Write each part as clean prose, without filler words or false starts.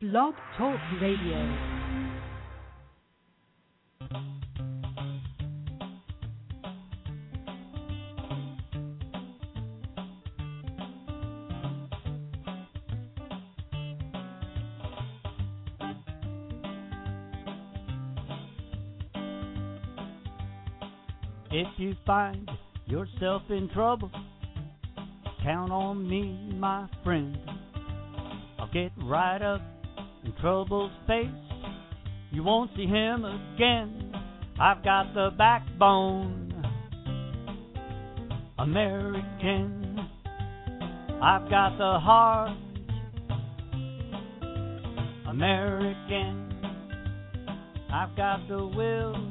Blog Talk Radio. If you find yourself in trouble, count on me, my friend. I'll get right up in trouble's face. You won't see him again. I've got the backbone, American. I've got the heart, American. I've got the will,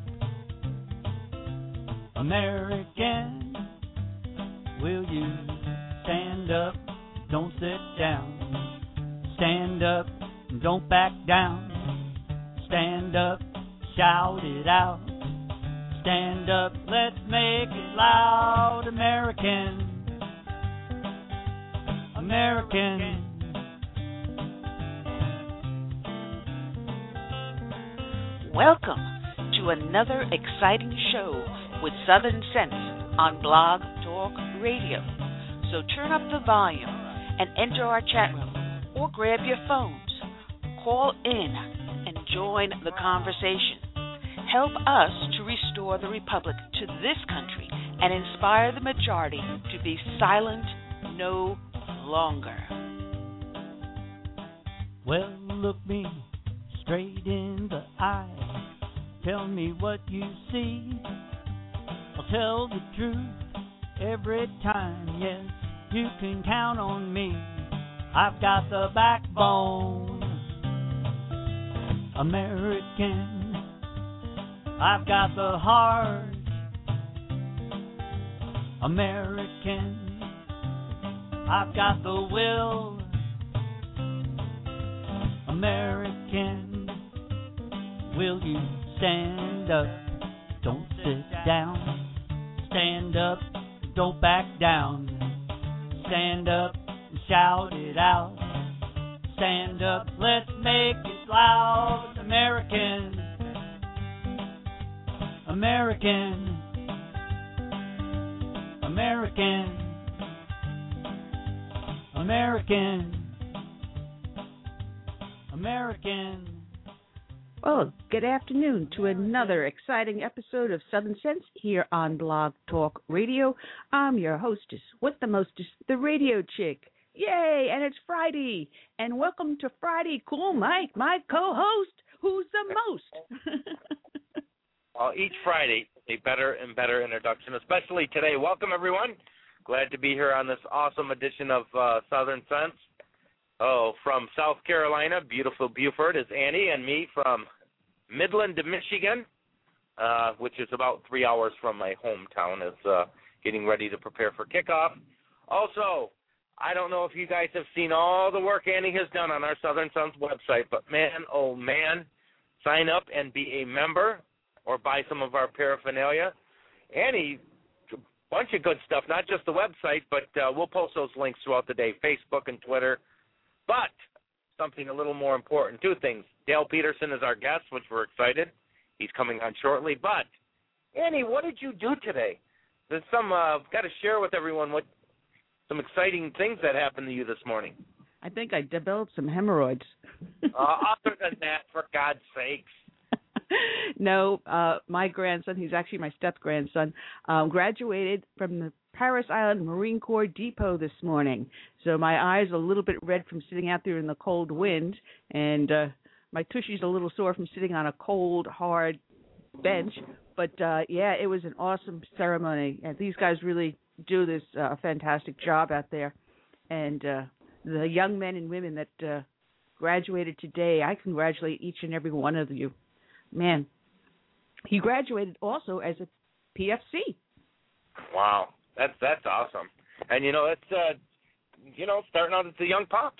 American. Will you stand up, don't sit down. Stand up, don't back down. Stand up, shout it out. Stand up, let's make it loud. American, American. Welcome to another exciting show with Southern Sense on Blog Talk Radio. So turn up the volume and enter our chat room or grab your phones. Call in and join the conversation. Help us to restore the Republic to this country and inspire the majority to be silent no longer. Well, look me straight in the eye. Tell me what you see. I'll tell the truth every time. Yes, you can count on me. I've got the backbone, American. I've got the heart, American. I've got the will, American. Will you stand up, don't sit down. Stand up, don't back down. Stand up and shout it out. Stand up, let's make it loud. American, American, American, American, American. Well, good afternoon to another exciting episode of Southern Sense here on Blog Talk Radio. I'm your hostess with the mostest, the radio chick. Yay, and it's Friday. And welcome to Friday Cool Mike, my co-host, who's the most. Well, each Friday, a better and better introduction, especially today. Welcome, everyone. Glad to be here on this awesome edition of Southern Sense. Oh, from South Carolina, beautiful Beaufort, is Annie, and me from Midland, Michigan, which is about 3 hours from my hometown, is getting ready to prepare for kickoff. Also, I don't know if you guys have seen all the work Annie has done on our Southern Sense website, but man, oh man, sign up and be a member or buy some of our paraphernalia. Annie, a bunch of good stuff, not just the website, but we'll post those links throughout the day, Facebook and Twitter. But something a little more important, two things. Dale Peterson is our guest, which we're excited. He's coming on shortly. But, Annie, what did you do today? There's some, got to share with everyone some exciting things that happened to you this morning. I think I developed some hemorrhoids. Other than that, for God's sakes. No, my grandson, he's actually my step-grandson, graduated from the Paris Island Marine Corps Depot this morning. So my eyes are a little bit red from sitting out there in the cold wind, and my tushy's a little sore from sitting on a cold, hard bench. But, yeah, it was an awesome ceremony, and these guys really do this fantastic job out there. And the young men and women that graduated today, I congratulate each and every one of you. Man, he graduated also as a PFC. Wow, that's awesome. And it's starting out as the young pops.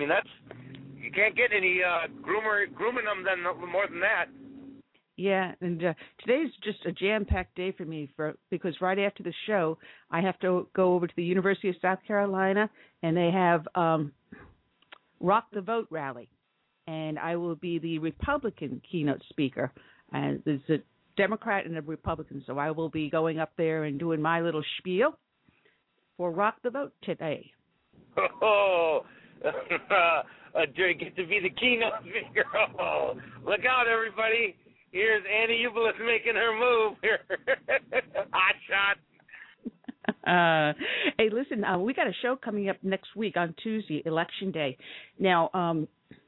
You can't get any grooming them more than that. Yeah, and today's just a jam-packed day for me because right after the show, I have to go over to the University of South Carolina, and they have Rock the Vote rally. and I will be the Republican keynote speaker. And there's a Democrat and a Republican, so I will be going up there and doing my little spiel for Rock the Vote today. Oh, do I get to be the keynote speaker? Oh, look out, everybody. Here's Annie Ublis making her move here. Hot shot. Hey, listen, we got a show coming up next week on Tuesday, Election Day. Now,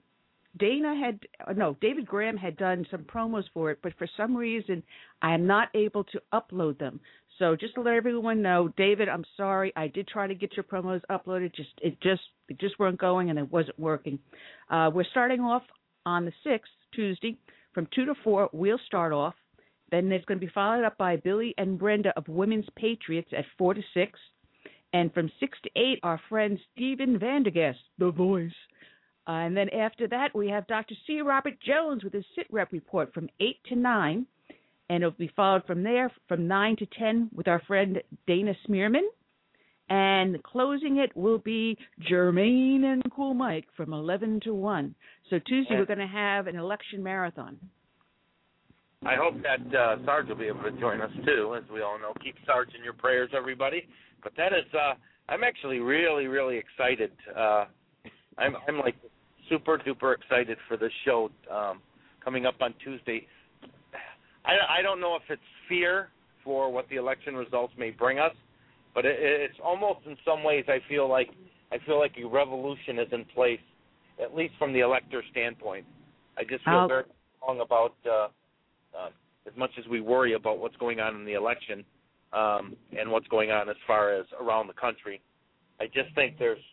David Graham had done some promos for it, but for some reason I am not able to upload them. So just to let everyone know, David, I'm sorry. I did try to get your promos uploaded. It just weren't going, and it wasn't working. We're starting off on the 6th, Tuesday, from 2 to 4. We'll start off. Then it's going to be followed up by Billy and Brenda of Women's Patriots at 4 to 6. And from 6 to 8, our friend Stephen Vandergast, The Voice. And then after that, we have Dr. C. Robert Jones with his sit-rep report from 8 to 9. And it'll be followed from there from 9 to 10 with our friend Dana Smearman. And closing it will be Jermaine and Cool Mike from 11 to 1. So Tuesday we're going to have an election marathon. I hope that Sarge will be able to join us, too, as we all know. Keep Sarge in your prayers, everybody. But that is, I'm actually really, really excited. I'm like super-duper excited for this show coming up on Tuesday. I don't know if it's fear for what the election results may bring us, but it's almost in some ways I feel like a revolution is in place, at least from the elector standpoint. I just feel very strong about as much as we worry about what's going on in the election and what's going on as far as around the country. I just think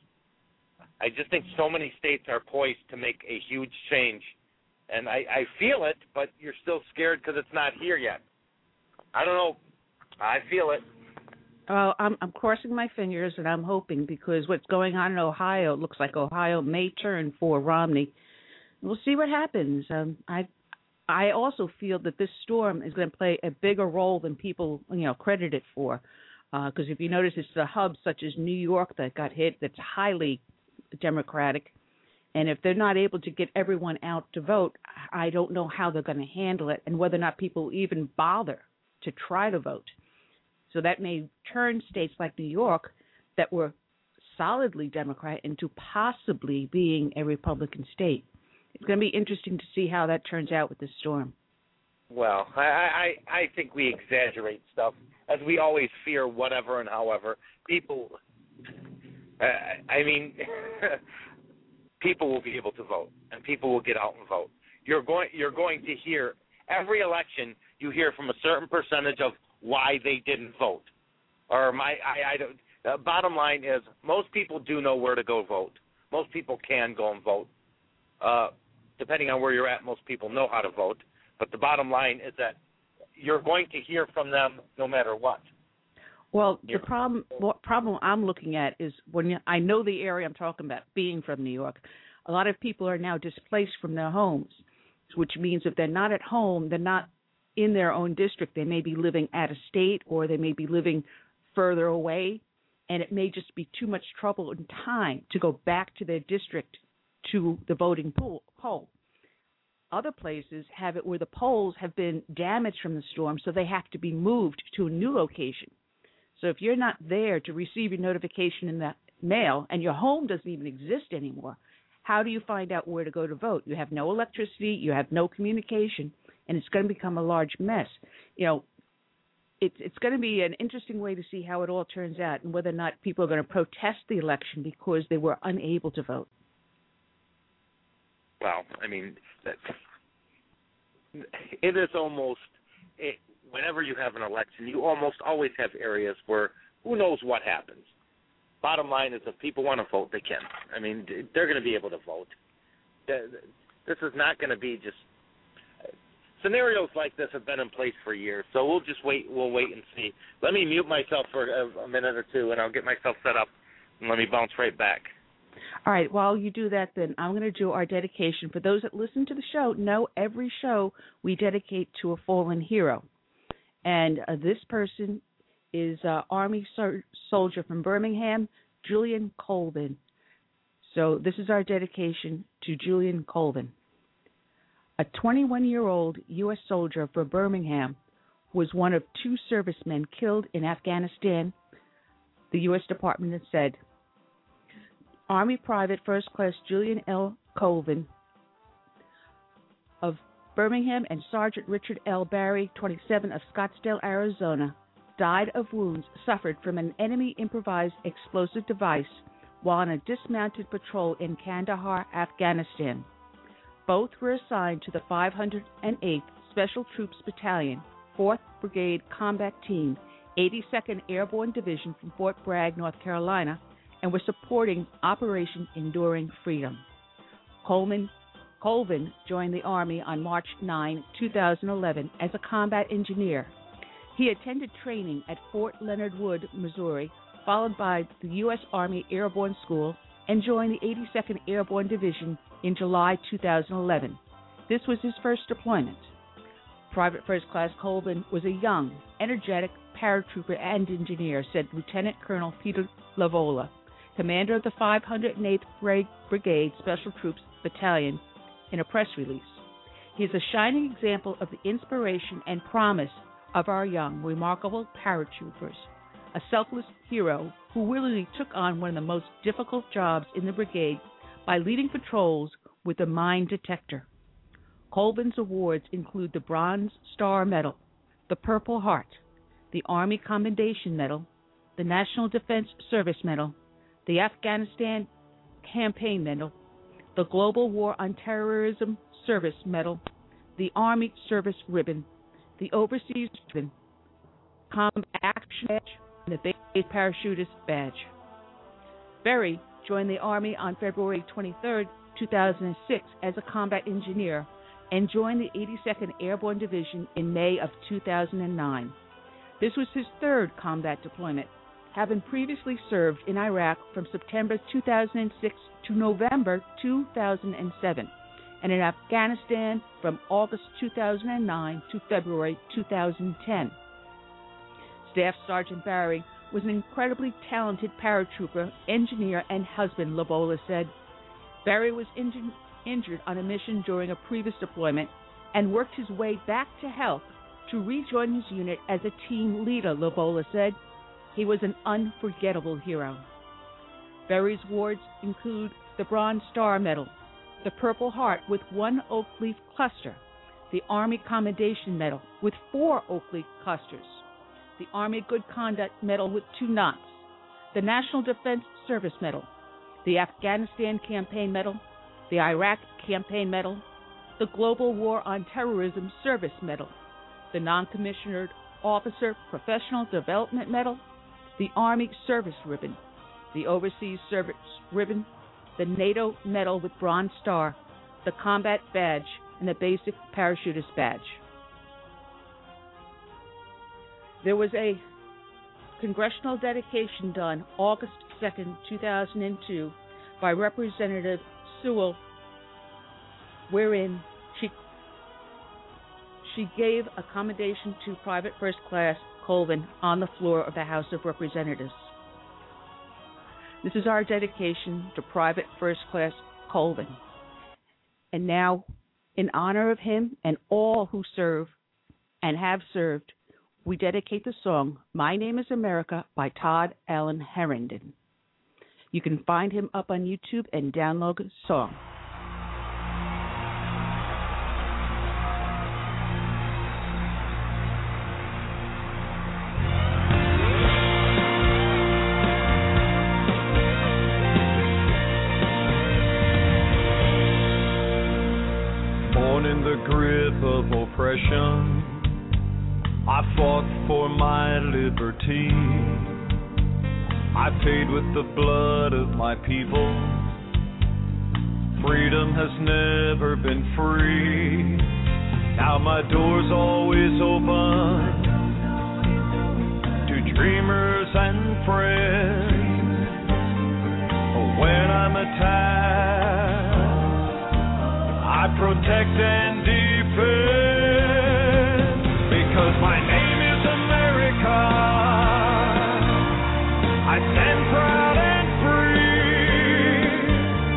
so many states are poised to make a huge change. And I feel it, but you're still scared because it's not here yet. I don't know. I feel it. Well, I'm crossing my fingers, and I'm hoping, because what's going on in Ohio, it looks like Ohio may turn for Romney. We'll see what happens. I also feel that this storm is going to play a bigger role than people, credit it for. Because if you notice, it's the hubs such as New York that got hit that's highly Democratic. And if they're not able to get everyone out to vote, I don't know how they're going to handle it and whether or not people even bother to try to vote. So that may turn states like New York that were solidly Democrat into possibly being a Republican state. It's going to be interesting to see how that turns out with this storm. Well, I think we exaggerate stuff, as we always fear whatever and however. People, people will be able to vote, and people will get out and vote. You're going to hear every election. You hear from a certain percentage of why they didn't vote. The bottom line is most people do know where to go vote. Most people can go and vote. Depending on where you're at, most people know how to vote. But the bottom line is that you're going to hear from them no matter what. Well, the problem I'm looking at is I know the area I'm talking about, being from New York, a lot of people are now displaced from their homes, which means if they're not at home, they're not in their own district. They may be living out of state, or they may be living further away, and it may just be too much trouble and time to go back to their district to the voting poll. Other places have it where the polls have been damaged from the storm, so they have to be moved to a new location. So if you're not there to receive your notification in the mail and your home doesn't even exist anymore, how do you find out where to go to vote? You have no electricity, you have no communication, and it's going to become a large mess. It's going to be an interesting way to see how it all turns out and whether or not people are going to protest the election because they were unable to vote. Well, it is almost whenever you have an election, you almost always have areas where who knows what happens. Bottom line is if people want to vote, they can. They're going to be able to vote. This is not going to be just scenarios like this have been in place for years, so we'll just wait. We'll wait and see. Let me mute myself for a minute or two, and I'll get myself set up, and let me bounce right back. All right, while you do that, then I'm going to do our dedication. For those that listen to the show, know every show we dedicate to a fallen hero. And this person is Army soldier from Birmingham, Julian Colvin. So this is our dedication to Julian Colvin. A 21-year-old U.S. soldier from Birmingham was one of 2 servicemen killed in Afghanistan, the U.S. Department has said. Army Private First Class Julian L. Colvin of Birmingham and Sergeant Richard L. Barry, 27, of Scottsdale, Arizona, died of wounds suffered from an enemy improvised explosive device while on a dismounted patrol in Kandahar, Afghanistan. Both were assigned to the 508th Special Troops Battalion, 4th Brigade Combat Team, 82nd Airborne Division from Fort Bragg, North Carolina, and were supporting Operation Enduring Freedom. Colvin joined the Army on March 9, 2011, as a combat engineer. He attended training at Fort Leonard Wood, Missouri, followed by the U.S. Army Airborne School, and joined the 82nd Airborne Division in July 2011. This was his first deployment. Private First Class Colvin was a young, energetic paratrooper and engineer, said Lieutenant Colonel Peter Lavola, commander of the 508th Brigade Special Troops Battalion, in a press release. He is a shining example of the inspiration and promise of our young, remarkable paratroopers, a selfless hero who willingly took on one of the most difficult jobs in the brigade by leading patrols with a mine detector. Colvin's awards include the Bronze Star Medal, the Purple Heart, the Army Commendation Medal, the National Defense Service Medal, the Afghanistan Campaign Medal, the Global War on Terrorism Service Medal, the Army Service Ribbon, the Overseas Ribbon, Combat Action Badge, and the Base Parachutist Badge. Berry joined the Army on February 23, 2006 as a combat engineer and joined the 82nd Airborne Division in May of 2009. This was his 3rd combat deployment, having previously served in Iraq from September 2006 to November 2007, and in Afghanistan from August 2009 to February 2010. Staff Sergeant Barry was an incredibly talented paratrooper, engineer, and husband, Lavola said. Barry was injured on a mission during a previous deployment and worked his way back to health to rejoin his unit as a team leader, Lavola said. He was an unforgettable hero. Barry's awards include the Bronze Star Medal, the Purple Heart with 1 oak leaf cluster, the Army Commendation Medal with 4 oak leaf clusters, the Army Good Conduct Medal with 2 knots, the National Defense Service Medal, the Afghanistan Campaign Medal, the Iraq Campaign Medal, the Global War on Terrorism Service Medal, the Non-Commissioned Officer Professional Development Medal, the Army Service Ribbon, the Overseas Service Ribbon, the NATO Medal with Bronze Star, the Combat Badge, and the Basic Parachutist Badge. There was a congressional dedication done August 2nd, 2002 by Representative Sewell, wherein she gave a commendation to Private First Class Colvin on the floor of the House of Representatives. This is our dedication to Private First Class Colvin. And now, in honor of him and all who serve and have served, we dedicate the song My Name is America by Todd Allen Herndon. You can find him up on YouTube and download the song. In the grip of oppression, I fought for my liberty. I paid with the blood of my people. Freedom has never been free. Now my door's always open to dreamers and friends. When I'm attacked, I protect and defend, because my name is America. I stand proud and free.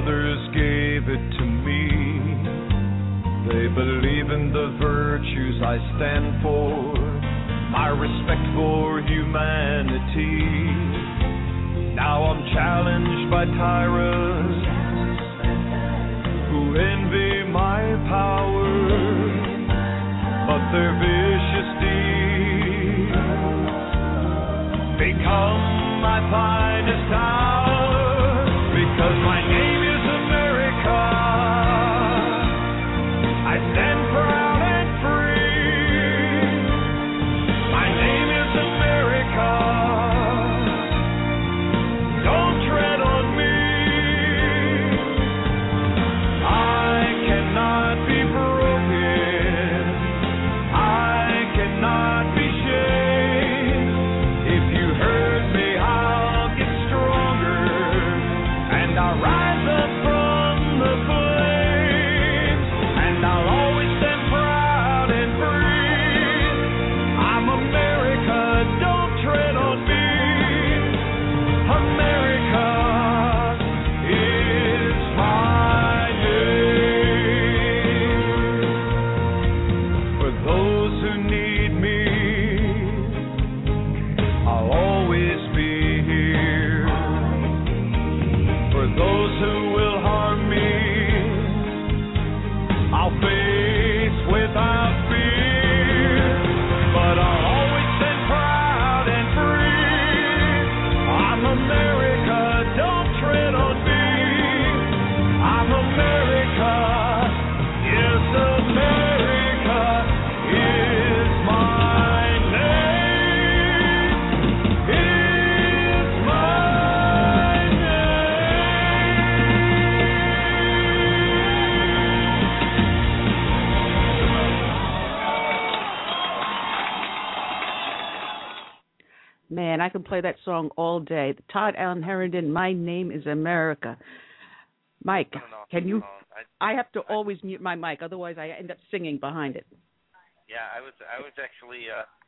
brothers gave it to me. They believe in the virtues I stand for, my respect for humanity. Now I'm challenged by tyrants who envy my power, but their vicious deeds become my finest hour, because my name is America. I stand proud and free. My name is America. Don't tread on me. I cannot be broken. I cannot be shamed. If you hurt me, I'll get stronger, and I'll rise up from the flames, and I'll always stand proud and free. I'm America, don't tread on me. America is my name. For those who need me, I'll always be here. For those who will harm me, I'll face without fear. But I'll always stand proud and free. I'm America, don't tread on me. I'm America, yes, America is my name. Is my Man, I can play that song all day. Todd Allen Herndon, My Name is America. Mike, can you? I have to always mute my mic, otherwise I end up singing behind it. Yeah, I was actually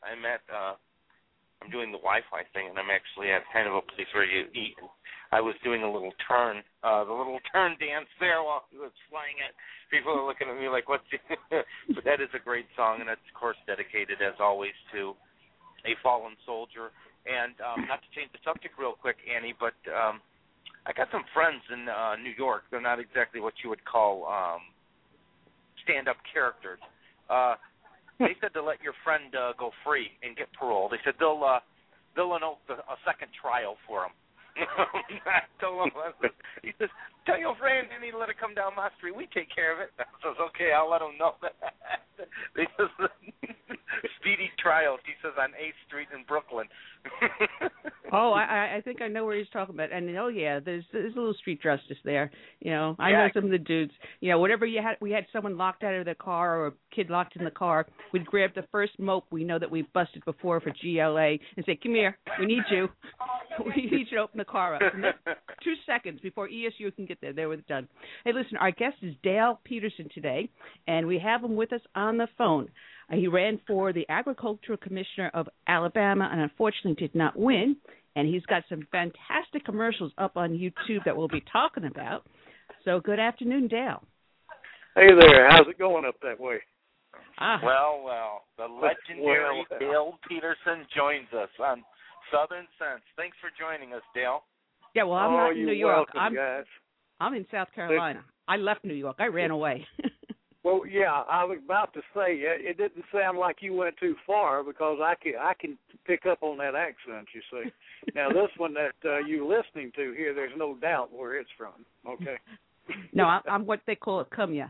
I'm doing the Wi-Fi thing, and I'm actually at kind of a place where you eat. I was doing a little turn, the little turn dance there while he was flying it. People are looking at me like, "What's?" But that is a great song, and it's of course dedicated, as always, to a fallen soldier. And not to change the subject real quick, Annie, but I got some friends in New York. They're not exactly what you would call stand-up characters. They said to let your friend go free and get parole. They said they'll announce a second trial for him. I told him, he says, tell your friend you need to let it come down my street. We take care of it. I says, okay, I'll let him know that. They says, speedy trial, he says, on 8th Street in Brooklyn. Oh, I think I know where he's talking about. And, oh, yeah, there's a little street justice there. You know, I know some of the dudes. You know, whatever we had someone locked out of their car or a kid locked in the car, we'd grab the first mope we know that we've busted before for GLA and say, come here, we need you. We need you to open the car up. And then 2 seconds before ESU can get there, they were done. Hey, listen, our guest is Dale Peterson today, and we have him with us on the phone. He ran for the Agricultural Commissioner of Alabama and unfortunately did not win. And he's got some fantastic commercials up on YouTube that we'll be talking about. So good afternoon, Dale. Hey there. How's it going up that way? Well, the legendary Dale Peterson joins us on Southern Sense. Thanks for joining us, Dale. Yeah, well, I'm not in New York. Welcome, guys. I'm in South Carolina. I left New York. I ran away. Well, yeah, I was about to say, it didn't sound like you went too far because I can pick up on that accent, you see. Now, this one that you're listening to here, there's no doubt where it's from, okay? No, I'm what they call a Cumya.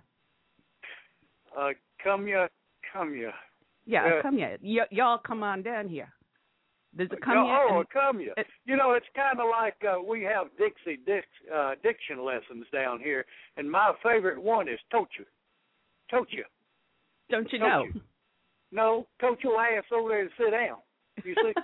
Cumya. Yeah, a Cumya. Y'all come on down here. There's a Cumya. Oh, a Cumya. You know, it's kind of like we have diction lessons down here, and my favorite one is Tocha. Tocha. Don't you know? No, tote your ass over there and sit down. You see?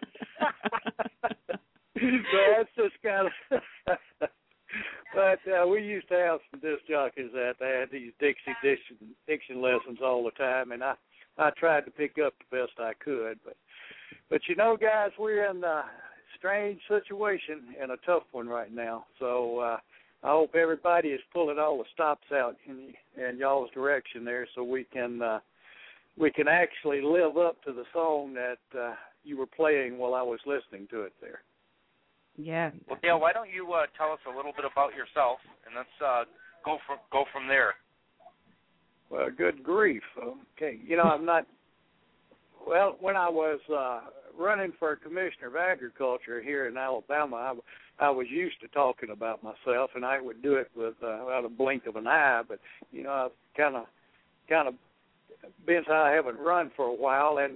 So that's just kind of... But we used to have some disc jockeys that had these diction lessons all the time, and I tried to pick up the best I could. But you know, guys, we're in a strange situation and a tough one right now. So I hope everybody is pulling all the stops out in y'all's direction there, so we can actually live up to the song that you were playing while I was listening to it there. Yeah. Well, Dale, why don't you tell us a little bit about yourself, and let's go from there. Well, good grief. Okay, I'm not. Well, when I was running for Commissioner of Agriculture here in Alabama, I was used to talking about myself, and I would do it without a blink of an eye. But I've kind of been so I haven't run for a while, and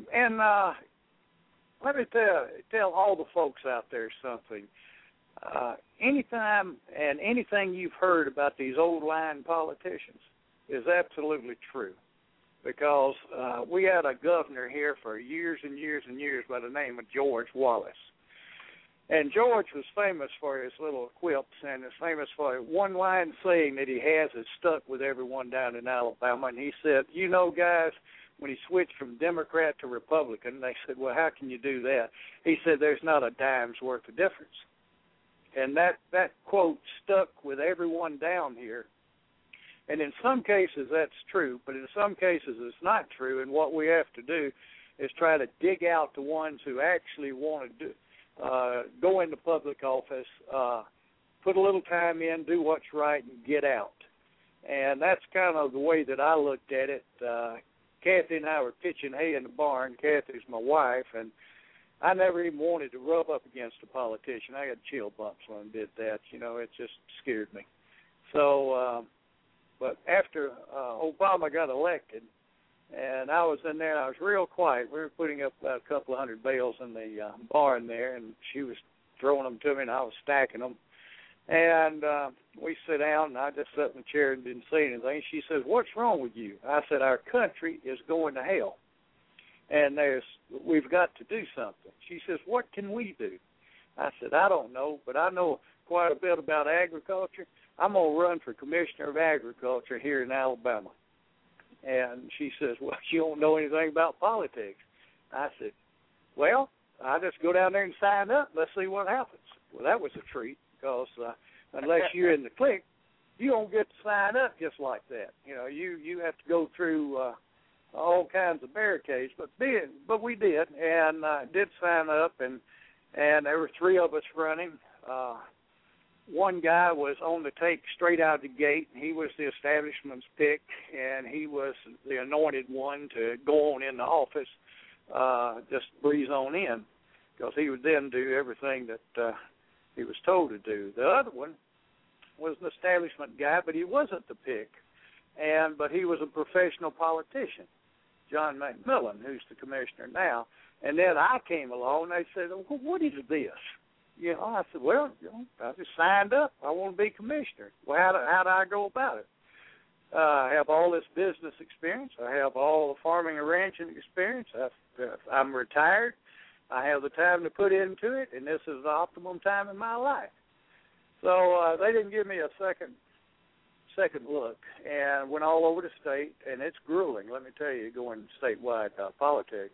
let me tell all the folks out there something. Anytime and anything you've heard about these old line politicians is absolutely true, because we had a governor here for years and years and years by the name of George Wallace. And George was famous for his little quips, and is famous for one line saying that he has is stuck with everyone down in Alabama. And he said, guys, when he switched from Democrat to Republican, they said, well, how can you do that? He said, there's not a dime's worth of difference. And that quote stuck with everyone down here. And in some cases that's true, but in some cases it's not true. And what we have to do is try to dig out the ones who actually want to go into public office, put a little time in, do what's right, and get out. And that's kind of the way that I looked at it. Kathy and I were pitching hay in the barn. Kathy's my wife, and I never even wanted to rub up against a politician. I had chill bumps when I did that. It just scared me. So, but after Obama got elected, and I was in there, I was real quiet. We were putting up about a couple of hundred bales in the barn there, and she was throwing them to me, and I was stacking them. And we sit down, and I just sat in the chair and didn't say anything. She says, what's wrong with you? I said, our country is going to hell, and we've got to do something. She says, what can we do? I said, I don't know, but I know quite a bit about agriculture. I'm going to run for Commissioner of Agriculture here in Alabama. And she says, well, you don't know anything about politics. I said, well, I'll just go down there and sign up. Let's see what happens. Well, that was a treat, because unless you're in the clique, you don't get to sign up just like that. You have to go through all kinds of barricades. But we did, and did sign up, and there were three of us running. One guy was on the take straight out of the gate. He was the establishment's pick, and he was the anointed one to go on in the office, just breeze on in, because he would then do everything that he was told to do. The other one was an establishment guy, but he wasn't the pick, but he was a professional politician, John McMillan, who's the commissioner now. And then I came along, and they said, well, what is this? I said, well, I just signed up. I want to be commissioner. Well, how do I go about it? I have all this business experience. I have all the farming and ranching experience. I'm retired. I have the time to put into it, and this is the optimum time in my life. So they didn't give me a second look, and went all over the state, and it's grueling, let me tell you, going statewide politics.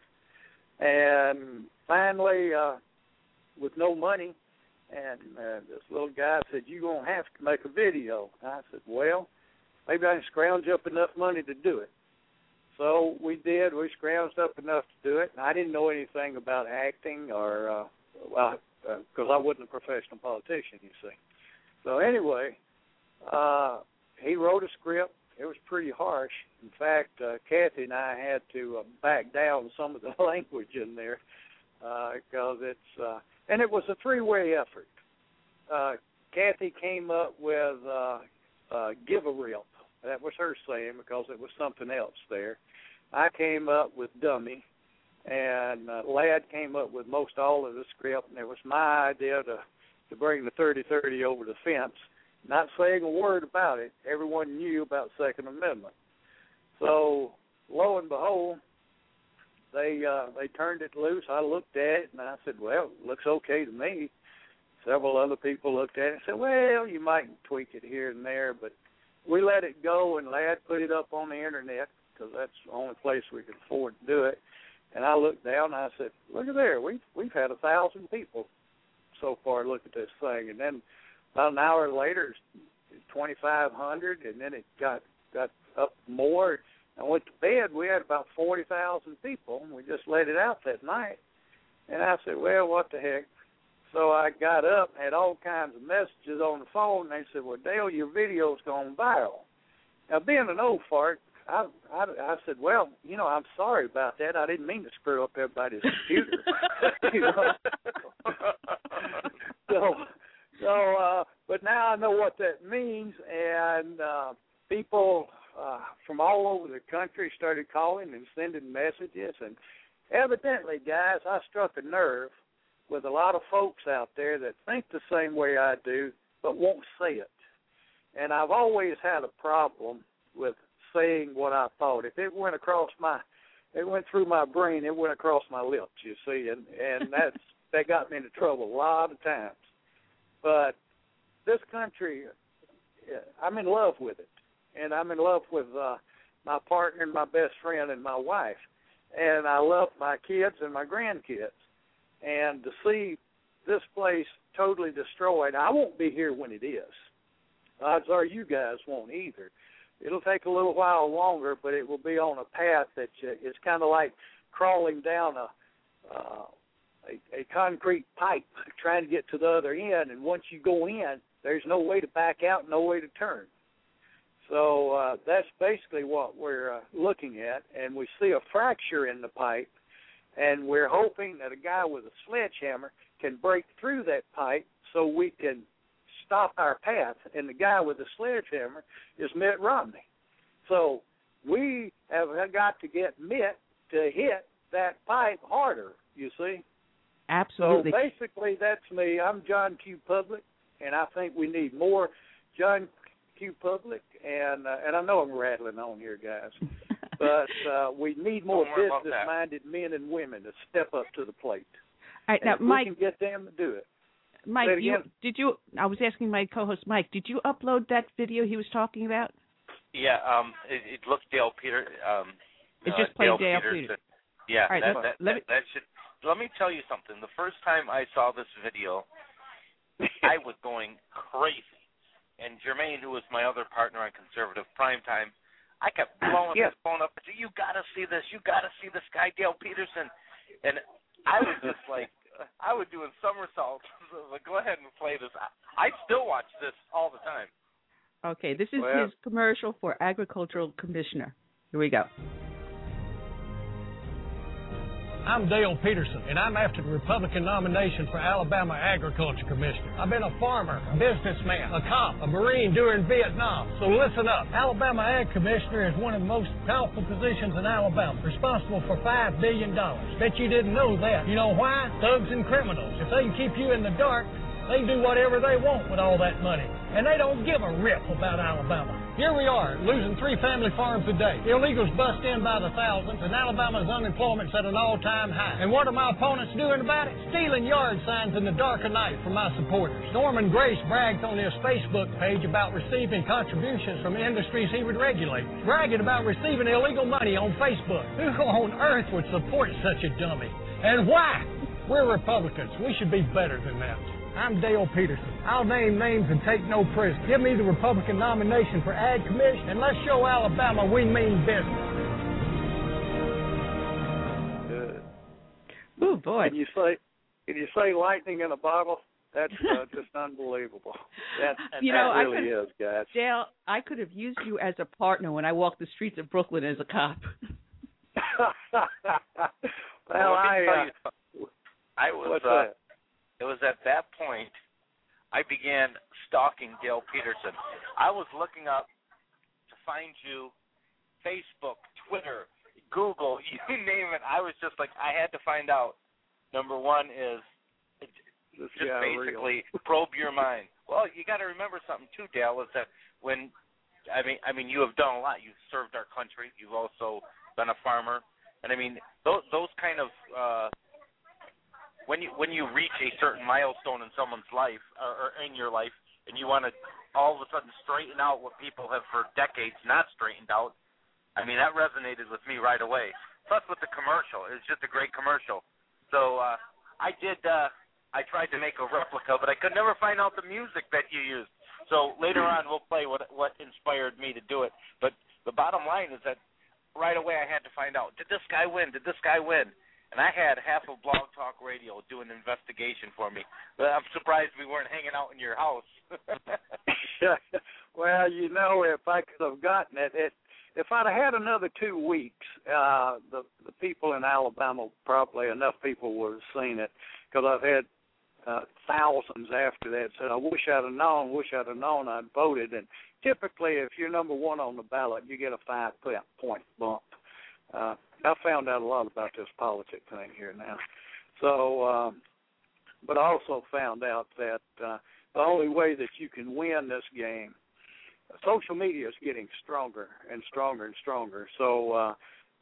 And finally, with no money, and this little guy said, you're going to have to make a video. I said, well, maybe I can scrounge up enough money to do it. So we did. We scrounged up enough to do it. And I didn't know anything about acting because I wasn't a professional politician, you see. So anyway, he wrote a script. It was pretty harsh. In fact, Kathy and I had to back down some of the language in there because and it was a three-way effort. Kathy came up with give a rip. That was her saying because it was something else there. I came up with dummy, and Ladd came up with most all of the script, and it was my idea to bring the 30-30 over the fence. Not saying a word about it. Everyone knew about Second Amendment. So, lo and behold, they turned it loose. I looked at it, and I said, well, it looks okay to me. Several other people looked at it and said, well, you might tweak it here and there, but we let it go, and Ladd put it up on the Internet because that's the only place we could afford to do it. And I looked down, and I said, look at there. We've had 1,000 people so far look at this thing. And then about an hour later, 2,500, and then it got up more. I went to bed. We had about 40,000 people, and we just let it out that night. And I said, well, what the heck? So I got up, had all kinds of messages on the phone, and they said, well, Dale, your video's gone viral. Now, being an old fart, I said, well, you know, I'm sorry about that. I didn't mean to screw up everybody's computer. You know? But now I know what that means, and people from all over the country started calling and sending messages. And evidently, guys, I struck a nerve with a lot of folks out there that think the same way I do, but won't say it. And I've always had a problem with saying what I thought. If it went through my brain, it went across my lips, you see, and that got me into trouble a lot of times. But this country, I'm in love with it, and I'm in love with my partner and my best friend and my wife, and I love my kids and my grandkids. And to see this place totally destroyed, I won't be here when it is. Odds are you guys won't either. It'll take a little while longer, but it will be on a path that it's kind of like crawling down a concrete pipe trying to get to the other end, and once you go in, there's no way to back out, no way to turn. So that's basically what we're looking at, and we see a fracture in the pipe, and we're hoping that a guy with a sledgehammer can break through that pipe so we can stop our path, and the guy with the sledgehammer is Mitt Romney. So we have got to get Mitt to hit that pipe harder, you see. Absolutely. So basically that's me. I'm John Q. Public, and I think we need more John Q. Public, and I know I'm rattling on here, guys, but we need more business-minded men and women to step up to the plate. All right, now, Mike, we can get them to do it. Mike, I was asking my co-host, Mike, did you upload that video he was talking about? Yeah, it looked Dale Peter. It just played Dale Peterson. Yeah, right, that should. Let me tell you something. The first time I saw this video, I was going crazy. And Jermaine, who was my other partner on Conservative Primetime, I kept blowing his phone up and said, you got to see this. You got to see this guy, Dale Peterson. And I was just like, I was doing somersaults. Like, go ahead and play this. I still watch this all the time. Okay, this is his commercial for Agricultural Commissioner. Here we go. I'm Dale Peterson, and I'm after the Republican nomination for Alabama Agriculture Commissioner. I've been a farmer, a businessman, a cop, a Marine during Vietnam. So listen up. Alabama Ag Commissioner is one of the most powerful positions in Alabama, responsible for $5 billion. Bet you didn't know that. You know why? Thugs and criminals. If they can keep you in the dark, they can do whatever they want with all that money. And they don't give a rip about Alabama. Here we are, losing 3 family farms a day. Illegals bust in by the thousands, and Alabama's unemployment's at an all-time high. And what are my opponents doing about it? Stealing yard signs in the dark of night from my supporters. Norman Grace bragged on his Facebook page about receiving contributions from industries he would regulate, bragging about receiving illegal money on Facebook. Who on earth would support such a dummy? And why? We're Republicans. We should be better than that. I'm Dale Peterson. I'll name names and take no prisoners. Give me the Republican nomination for Ag Commission, and let's show Alabama we mean business. Good. Oh, boy. Can you say lightning in a bottle? That's just unbelievable. That really is, guys. Dale, I could have used you as a partner when I walked the streets of Brooklyn as a cop. It was at that point I began stalking Dale Peterson. I was looking up to find you, Facebook, Twitter, Google, you name it. I was just like, I had to find out. Number one is just basically probe your mind. Well, you got to remember something too, Dale, is that when I mean, you have done a lot. You've served our country. You've also been a farmer, and I mean those kind of. When you reach a certain milestone in someone's life or in your life, and you want to all of a sudden straighten out what people have for decades not straightened out, I mean, that resonated with me right away. Plus with the commercial. It was just a great commercial. So I tried to make a replica, but I could never find out the music that you used. So later on, we'll play what inspired me to do it. But the bottom line is that right away I had to find out, did this guy win? Did this guy win? And I had half of Blog Talk Radio do an investigation for me. But I'm surprised we weren't hanging out in your house. Well, if I could have gotten it, if I'd have had another 2 weeks, the people in Alabama, probably enough people would have seen it, because I've had thousands after that said, I wish I'd have known, I'd voted. And typically, if you're number one on the ballot, you get a 5-point bump. I found out a lot about this politics thing here now. So, but I also found out that the only way that you can win this game, social media is getting stronger and stronger and stronger. So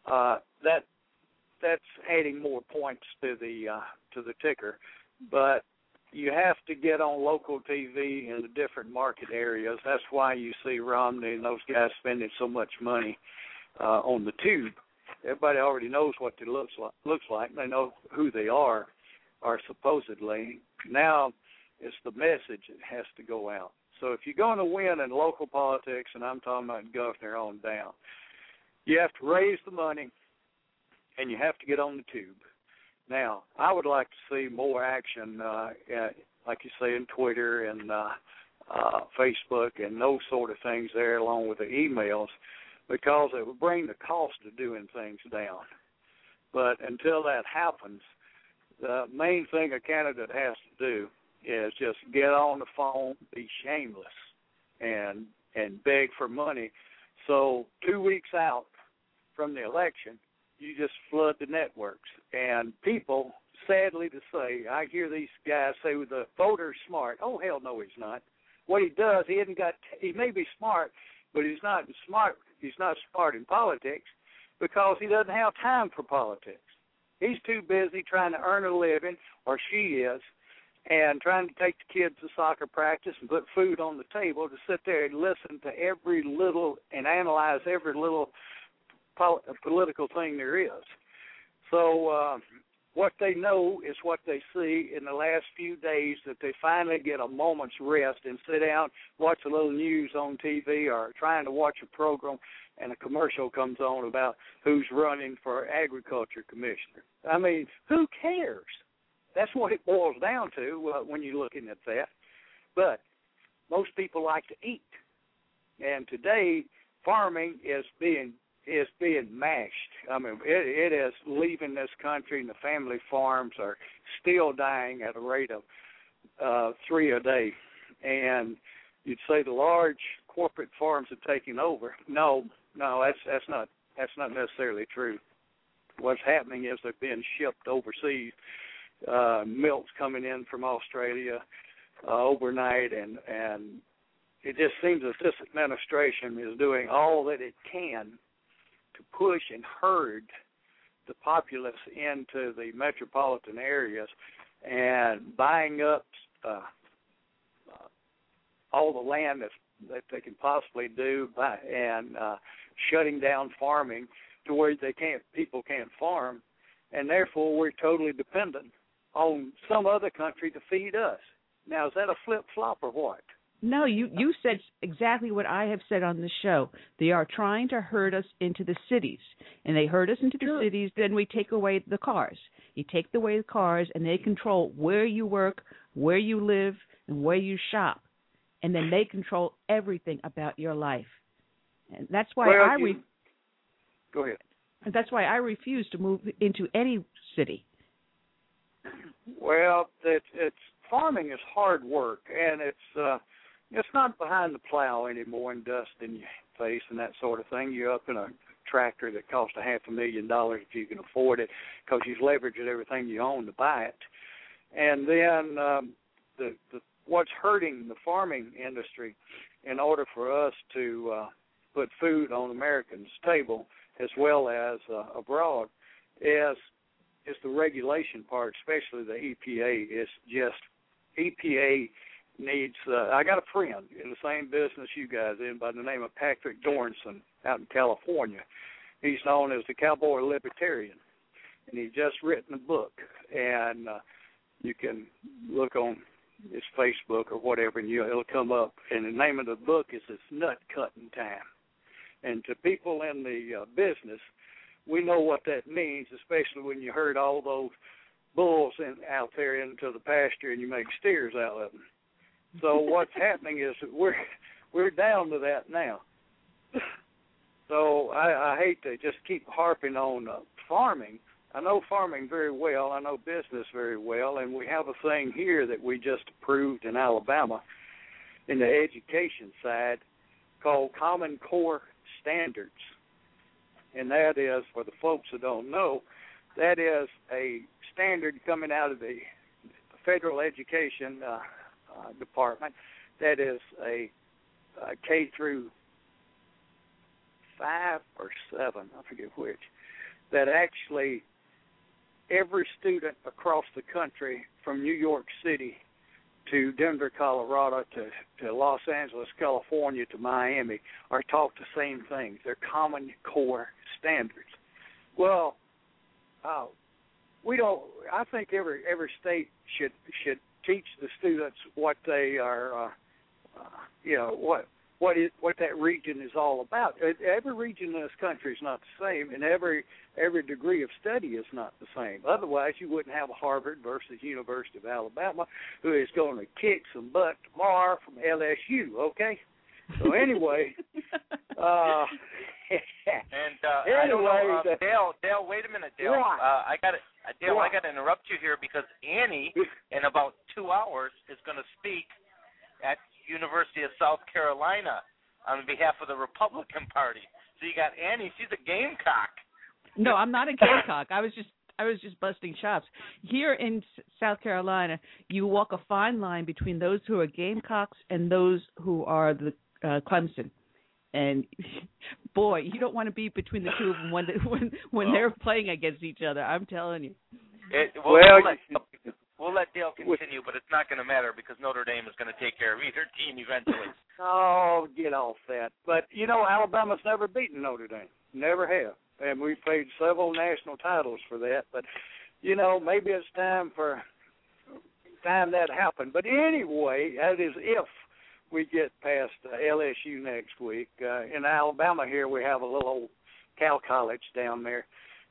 that's adding more points to the ticker. But you have to get on local TV in the different market areas. That's why you see Romney and those guys spending so much money on the tube. Everybody already knows what it looks like. They know who they are supposedly. Now it's the message that has to go out. So if you're going to win in local politics, and I'm talking about governor on down, you have to raise the money and you have to get on the tube. Now, I would like to see more action, like you say, in Twitter and Facebook and those sort of things there, along with the emails, because it will bring the cost of doing things down. But until that happens, the main thing a candidate has to do is just get on the phone, be shameless, and beg for money. So 2 weeks out from the election, you just flood the networks. And people, sadly to say, I hear these guys say, well, the voter's smart. Oh, hell no, he's not. What he does, he may be smart, but he's not smart. He's not smart in politics because he doesn't have time for politics. He's too busy trying to earn a living, or she is, and trying to take the kids to soccer practice and put food on the table to sit there and listen to every little and analyze every little political thing there is. So what they know is what they see in the last few days, that they finally get a moment's rest and sit down, watch a little news on TV, or trying to watch a program, and a commercial comes on about who's running for agriculture commissioner. I mean, who cares? That's what it boils down to when you're looking at that. But most people like to eat. And today, farming is being mashed. I mean, it is leaving this country, and the family farms are still dying at a rate of 3 a day. And you'd say the large corporate farms are taking over. No, that's not necessarily true. What's happening is they're being shipped overseas. Milk's coming in from Australia overnight, and it just seems that this administration is doing all that it can to push and herd the populace into the metropolitan areas and buying up all the land that they can possibly do and shutting down farming to where people can't farm, and therefore we're totally dependent on some other country to feed us. Now, is that a flip-flop or what? No, you said exactly what I have said on the show. They are trying to herd us into the cities, and they herd us into the cities, then we take away the cars. You take away the cars, and they control where you work, where you live, and where you shop. And then they control everything about your life. And that's why Go ahead. That's why I refuse to move into any city. Well, it's farming is hard work, and it's not behind the plow anymore and dust in your face and that sort of thing. You're up in a tractor that costs $500,000 if you can afford it, because you've leveraged everything you own to buy it. And then what's hurting the farming industry, in order for us to put food on Americans' table as well as abroad, is the regulation part, especially the EPA. It's just EPA needs. I got a friend in the same business you guys in by the name of Patrick Dornson out in California. He's known as the Cowboy Libertarian, and he's just written a book, and you can look on it's Facebook or whatever, and it'll come up. And the name of the book is It's Nut Cutting Time. And to people in the business, we know what that means, especially when you herd all those bulls out there into the pasture and you make steers out of them. So what's happening is that we're down to that now. So I hate to just keep harping on farming. I know farming very well. I know business very well, and we have a thing here that we just approved in Alabama in the education side called Common Core Standards. And that is, for the folks who don't know, that is a standard coming out of the Federal Education Department that is a K through 5 or 7, I forget which, that actually every student across the country from New York City to Denver, Colorado, to Los Angeles, California, to Miami are taught the same things. They're Common Core Standards. Well, we don't. I think every state should teach the students what they are, what that region is all about. Every region in this country is not the same, and every degree of study is not the same. Otherwise, you wouldn't have a Harvard versus University of Alabama, who is going to kick some butt tomorrow from LSU. Okay. So anyway, I don't know, Dale. Wait a minute, Dale. I got to interrupt you here because Annie, in about 2 hours, is going to speak at University of South Carolina on behalf of the Republican Party. So you got Annie. She's a Gamecock. No, I'm not a Gamecock. I was just busting chops. Here in South Carolina, you walk a fine line between those who are Gamecocks and those who are the Clemson. And boy, you don't want to be between the two of them when they're playing against each other. I'm telling you. We'll let Dale continue, but it's not going to matter because Notre Dame is going to take care of either team eventually. Oh, get off that. But, Alabama's never beaten Notre Dame. Never have. And we've played several national titles for that. But, maybe it's time that happened. But anyway, that is if we get past LSU next week. In Alabama here, we have a little old Cal College down there.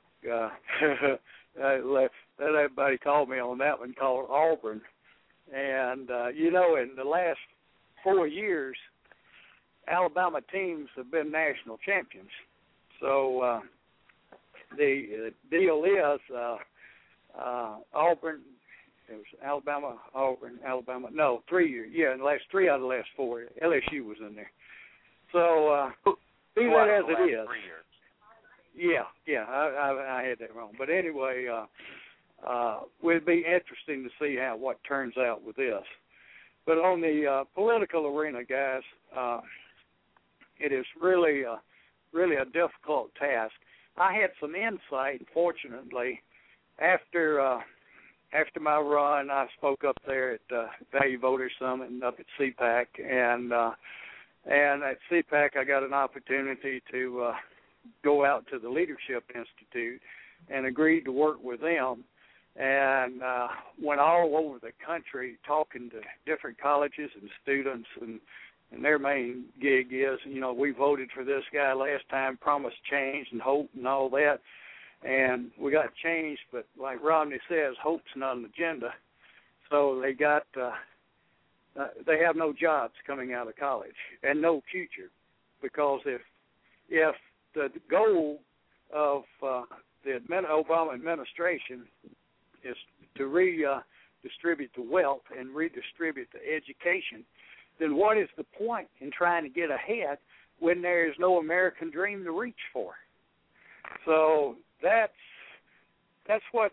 Let everybody call me on that one, called Auburn. And, in the last 4 years, Alabama teams have been national champions. So the deal is Auburn, it was Alabama, Auburn, Alabama. No, 3 years. Yeah, in the last 3 out of the last 4, LSU was in there. So be that as it is. 3 years. Yeah, I had that wrong. But anyway, it'll be interesting to see what turns out with this. But on the political arena, guys, it is really a difficult task. I had some insight, fortunately, after my run. I spoke up there at Value Voters Summit and up at CPAC, and at CPAC I got an opportunity to go out to the Leadership Institute and agreed to work with them, and went all over the country talking to different colleges and students, and their main gig is, we voted for this guy last time, promised change and hope and all that, and we got change, but like Romney says, hope's not an agenda. So they got, they have no jobs coming out of college and no future, because if the goal of the Obama administration is to redistribute the wealth and redistribute the education, then what is the point in trying to get ahead when there is no American dream to reach for? So that's what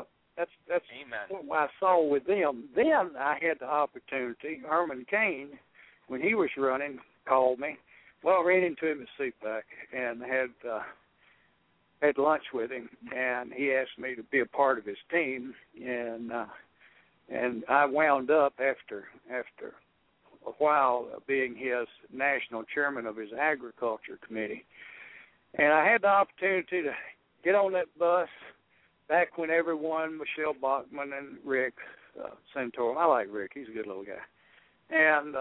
I saw with them. Then I had the opportunity. Herman Cain, when he was running, called me. Well, I ran into him at CPAC and had lunch with him, and he asked me to be a part of his team, and I wound up after a while being his national chairman of his agriculture committee. And I had the opportunity to get on that bus back when everyone, Michelle Bachmann and Rick Santorum. I like Rick. He's a good little guy. And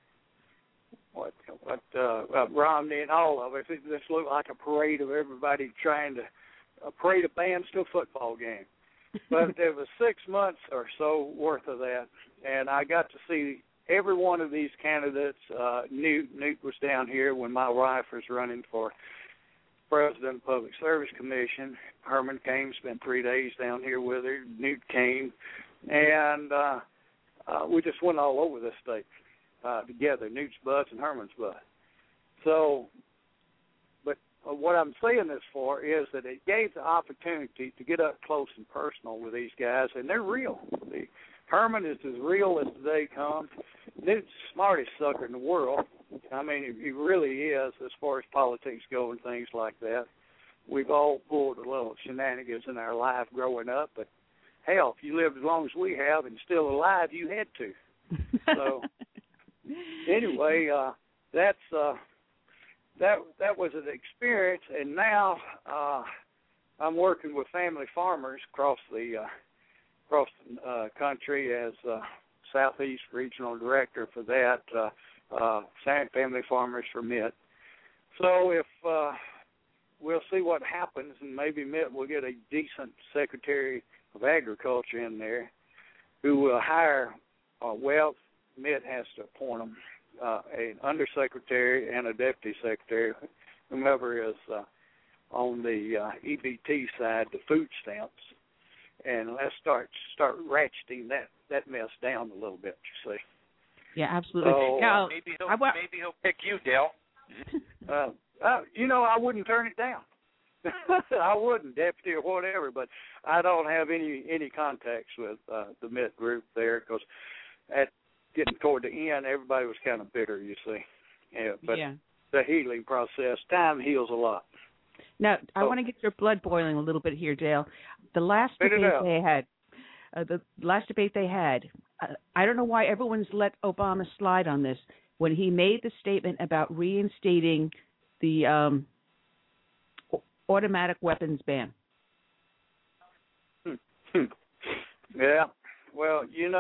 Romney and all of it. This looked like a parade of everybody a parade of bands to a football game. But there was 6 months or so worth of that, and I got to see every one of these candidates. Newt was down here when my wife was running for president of the Public Service Commission. Herman came, spent 3 days down here with her. Newt came, and we just went all over this state together, Newt's bus and Herman's bus. So, but what I'm saying this for is that it gave the opportunity to get up close and personal with these guys, and they're real. Herman is as real as the day comes. Newt's the smartest sucker in the world. I mean, he really is as far as politics go and things like that. We've all pulled a little shenanigans in our life growing up, but hell, if you lived as long as we have and still alive, you had to. So anyway, that was an experience, and now I'm working with family farmers across the country as Southeast Regional Director for that, Family Farmers for Mitt. So if we'll see what happens, and maybe Mitt will get a decent Secretary of Agriculture in there who will hire, Mitt has to appoint them, an undersecretary and a deputy secretary, whomever is on the EBT side, the food stamps. And let's start ratcheting that mess down a little bit, you see. Yeah, absolutely. So, now, maybe he'll pick you, Dale. I wouldn't turn it down. I wouldn't, deputy or whatever, but I don't have any contacts with the Mitt group there because at getting toward the end, everybody was kind of bitter, you see. But the healing process, time heals a lot. Now, I want to get your blood boiling a little bit here, Dale. The last debate they had, I don't know why everyone's let Obama slide on this. When he made the statement about reinstating the automatic weapons ban. Yeah, well,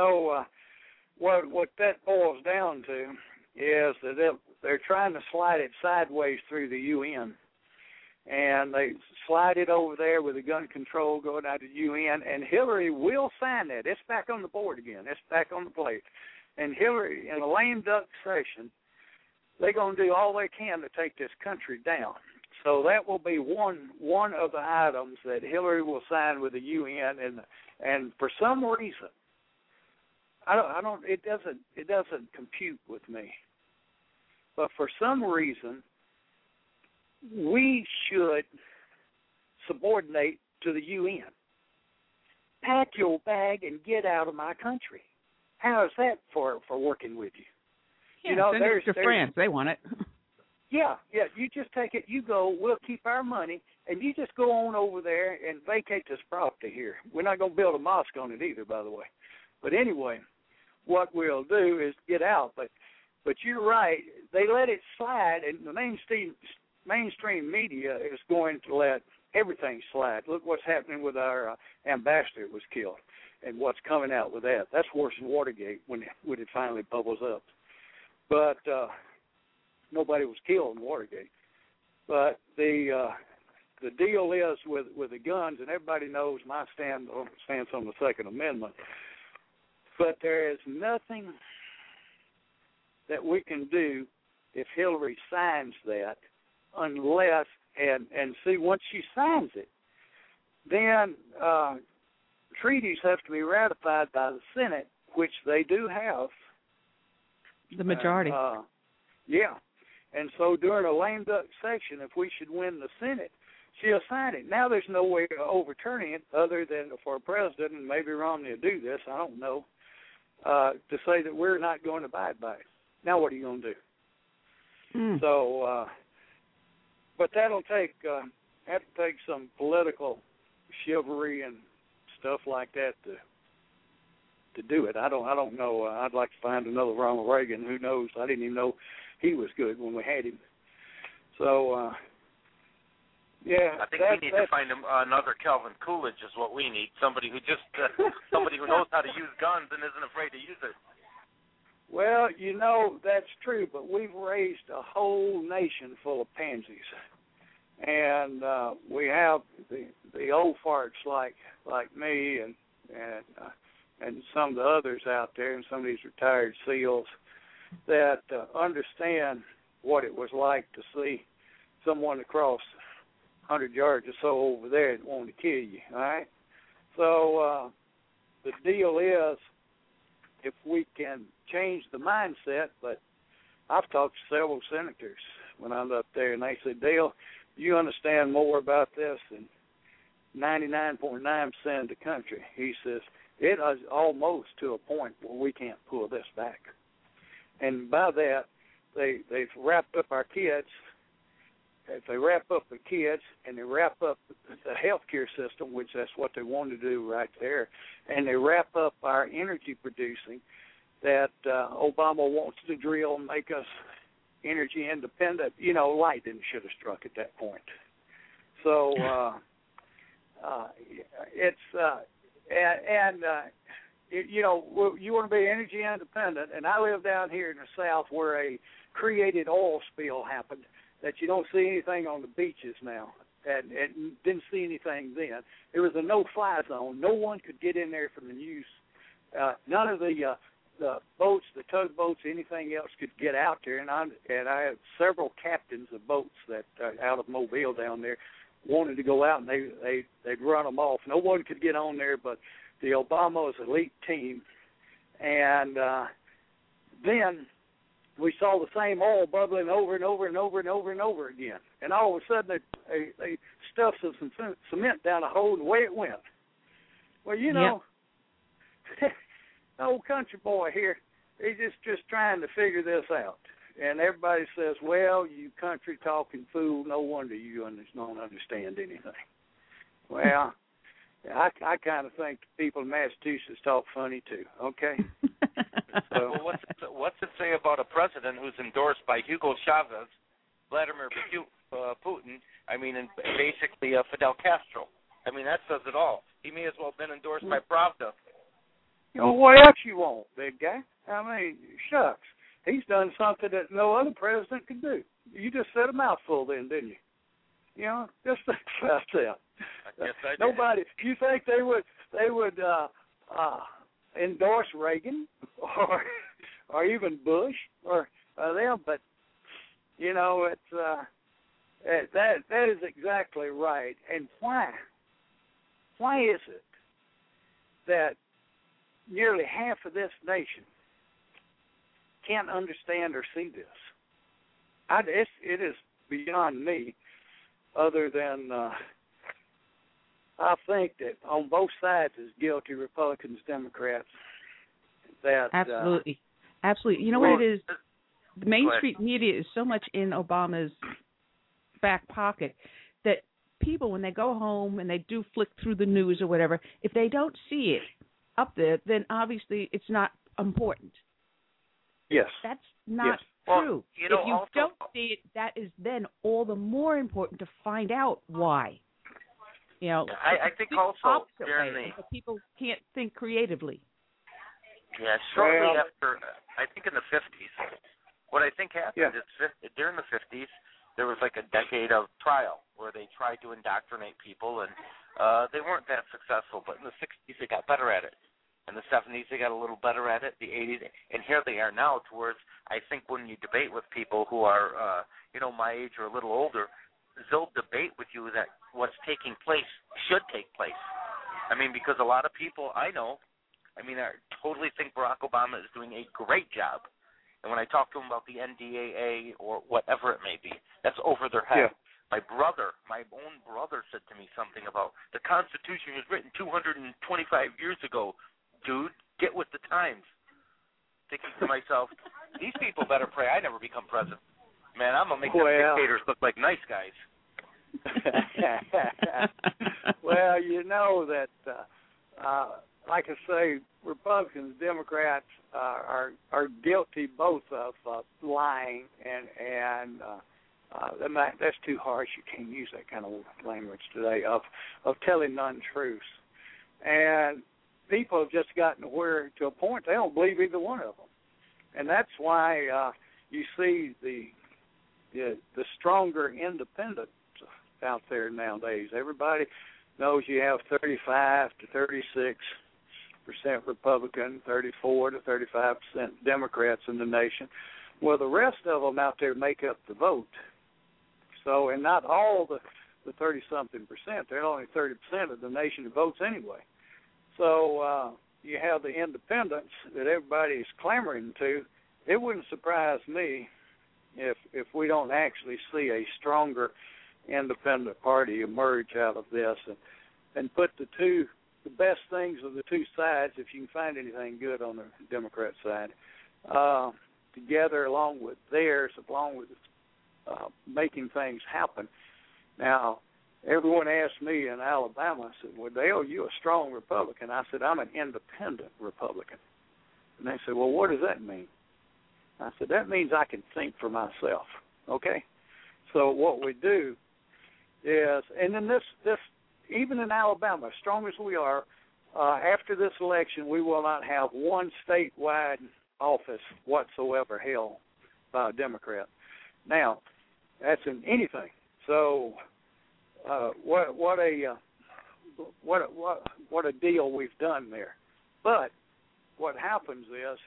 what that boils down to is that they're trying to slide it sideways through the UN. And they slide it over there with the gun control going out to the UN, and Hillary will sign that. It's back on the board again. It's back on the plate. And Hillary, in a lame duck session, they're going to do all they can to take this country down. So that will be one of the items that Hillary will sign with the UN, and for some reason, it doesn't compute with me. But for some reason, we should subordinate to the UN. Pack your bag and get out of my country. How is that for working with you? Yeah, send it to France. They want it. Yeah. You just take it. You go. We'll keep our money, and you just go on over there and vacate this property here. We're not going to build a mosque on it either, by the way. But anyway, what we'll do is get out. But you're right. They let it slide, and the mainstream media is going to let everything slide. Look what's happening with our ambassador was killed and what's coming out with that. That's worse than Watergate when it finally bubbles up. But nobody was killed in Watergate. But the deal is with the guns, and everybody knows my stance on the Second Amendment, but there is nothing that we can do if Hillary signs that unless, and see, once she signs it, then treaties have to be ratified by the Senate, which they do have. The majority. Yeah. And so during a lame duck session, if we should win the Senate, she'll sign it. Now there's no way of overturning it other than for a president, and maybe Romney will do this, I don't know, to say that we're not going to abide by it. Now what are you going to do? So, but that'll take some political chivalry and stuff like that to do it. I don't know. I'd like to find another Ronald Reagan. Who knows? I didn't even know he was good when we had him. So, Yeah, I think we need to find another Calvin Coolidge is what we need. Somebody who just somebody who knows how to use guns and isn't afraid to use it. Well, that's true, but we've raised a whole nation full of pansies, and we have the old farts like me and some of the others out there, and some of these retired SEALs that understand what it was like to see someone across 100 yards or so over there that wanted to kill you, all right? So the deal is, if we can change the mindset, but I've talked to several senators when I'm up there, and they said, Dale, you understand more about this than 99.9% of the country. He says, it is almost to a point where we can't pull this back. And by that, they've wrapped up our kids. If they wrap up the kids and they wrap up the healthcare system, which that's what they want to do right there, and they wrap up our energy producing, that Obama wants to drill and make us energy independent. Lightning should have struck at that point. So you want to be energy independent, and I live down here in the South where a created oil spill happened that you don't see anything on the beaches now, and didn't see anything then. There was a no-fly zone. No one could get in there from the news. None of the boats, the tugboats, anything else could get out there, and I have several captains of boats that out of Mobile down there wanted to go out, and they'd run them off. No one could get on there but the Obama's elite team, and then we saw the same oil bubbling over and over and over and over and over again. And all of a sudden, they stuffed some cement down a hole, and away it went. Well, the old country boy here, he's just trying to figure this out. And everybody says, well, you country-talking fool, no wonder you don't understand anything. Well, I kind of think people in Massachusetts talk funny, too, okay? Well, what's it say about a president who's endorsed by Hugo Chavez, Vladimir Putin, and basically Fidel Castro? That says it all. He may as well have been endorsed by Pravda. What else you want, big guy? Shucks. He's done something that no other president could do. You just said a mouthful then, didn't you? Just think about that. Yes, I did. Nobody. You think they would endorse Reagan or even Bush or them? But it's that is exactly right. And why? Why is it that nearly half of this nation can't understand or see this? It is beyond me, other than I think that on both sides is guilty, Republicans, Democrats. That Absolutely. Absolutely. You know what it is? The Main Street media is so much in Obama's back pocket that people, when they go home and they do flick through the news or whatever, if they don't see it up there, then obviously it's not important. Yes. That's not true. If you don't see it, that is then all the more important to find out why. I think also during people can't think creatively. Yeah, shortly after, I think in the 50s, what I think happened is during the 50s, there was like a decade of trial where they tried to indoctrinate people, and they weren't that successful. But in the 60s, they got better at it. In the 70s, they got a little better at it. The 80s, and here they are now. Towards, I think when you debate with people who are, my age or a little older, they'll debate with you that what's taking place should take place. Because a lot of people I know, I totally think Barack Obama is doing a great job. And when I talk to them about the NDAA or whatever it may be, that's over their head. Yeah. My own brother said to me something about the Constitution was written 225 years ago. Dude, get with the times. Thinking to myself, these people better pray I never become president. Man, I'm going to make them dictators look like nice guys. Well, that, like I say, Republicans, Democrats are guilty both of lying and that's too harsh. You can't use that kind of language today of telling non-truths. And people have just gotten to a point they don't believe either one of them. And that's why you see the stronger independents out there nowadays. Everybody knows you have 35 to 36% Republican, 34 to 35% Democrats in the nation. Well, the rest of them out there make up the vote. So, and not all the 30-something percent. They're only 30% of the nation that votes anyway. So you have the independents that everybody is clamoring to. It wouldn't surprise me if we don't actually see a stronger independent party emerge out of this and put the best things of the two sides, if you can find anything good on the Democrat side, together along with theirs, along with making things happen. Now, everyone asked me in Alabama, I said, well, Dale, you a strong Republican? I said, I'm an independent Republican. And they said, well, what does that mean? I said, that means I can think for myself, okay? So what we do is, and then this even in Alabama, as strong as we are, after this election, we will not have one statewide office whatsoever held by a Democrat. Now, that's in anything. So, what a deal we've done there. But what happens is,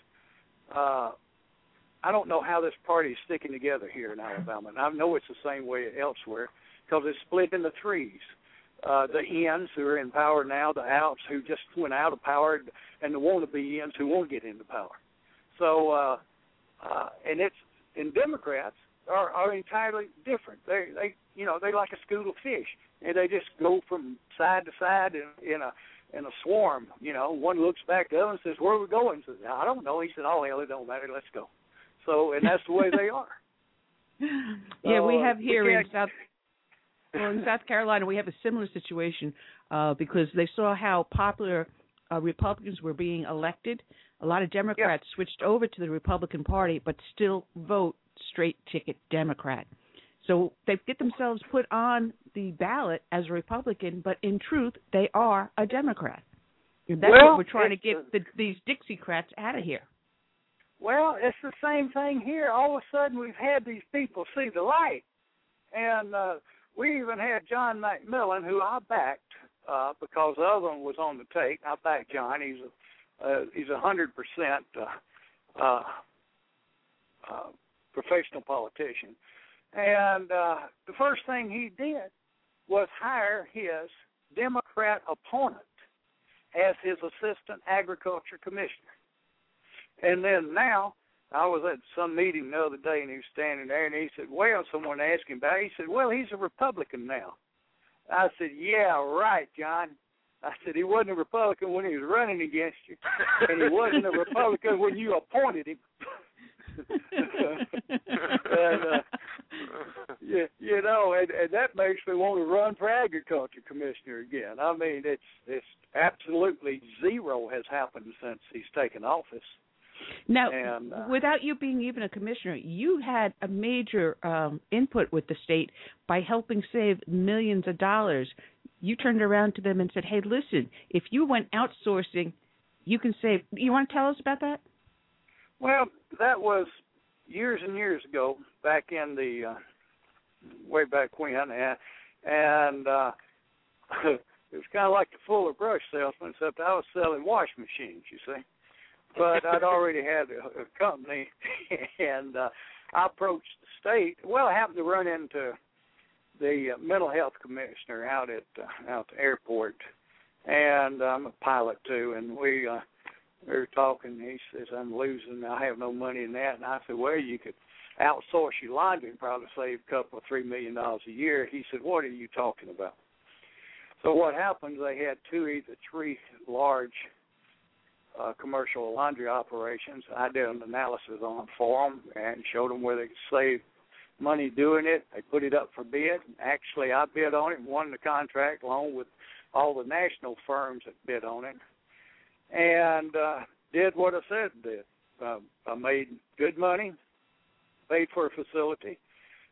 I don't know how this party is sticking together here in Alabama, and I know it's the same way elsewhere because it's split into threes. The ins who are in power now, the outs who just went out of power, and the wannabe ins who won't get into power. So, and Democrats are entirely different. They like a school of fish, and they just go from side to side in a swarm. One looks back to the other and says, "Where are we going?" Says, "I don't know." He said, "Oh hell, it don't matter. Let's go." So, and that's the way they are. Yeah, we have here in South Carolina, we have a similar situation because they saw how popular Republicans were being elected. A lot of Democrats switched over to the Republican Party, but still vote straight ticket Democrat. So they get themselves put on the ballot as a Republican, but in truth, they are a Democrat. That's what we're trying to get these Dixiecrats out of here. Well, it's the same thing here. All of a sudden, we've had these people see the light. And we even had John McMillan, who I backed because the other one was on the take. I backed John. He's 100% professional politician. And the first thing he did was hire his Democrat opponent as his assistant agriculture commissioner. And then now, I was at some meeting the other day, and he was standing there, and he said, well, someone asked him about it. He said, well, he's a Republican now. I said, yeah, right, John. I said, he wasn't a Republican when he was running against you, and he wasn't a Republican when you appointed him. And, and that makes me want to run for agriculture commissioner again. I mean, it's absolutely zero has happened since he's taken office. Now, without you being even a commissioner, you had a major input with the state by helping save millions of dollars. You turned around to them and said, hey, listen, if you went outsourcing, you can save. You want to tell us about that? Well, that was years and years ago, back in the way back when, and it was kind of like the Fuller Brush salesman, except I was selling wash machines, you see. But I'd already had a company, and I approached the state. Well, I happened to run into the mental health commissioner out at the airport, and I'm a pilot too, and we were talking. He says, I'm losing. I have no money in that. And I said, well, you could outsource your laundry and probably save a couple of $3 million a year. He said, what are you talking about? So what happened, they had either three large commercial laundry operations. I did an analysis on for them and showed them where they could save money doing it. They put it up for bid. Actually, I bid on it and won the contract along with all the national firms that bid on it, and did what I said I did. I made good money, paid for a facility, and saved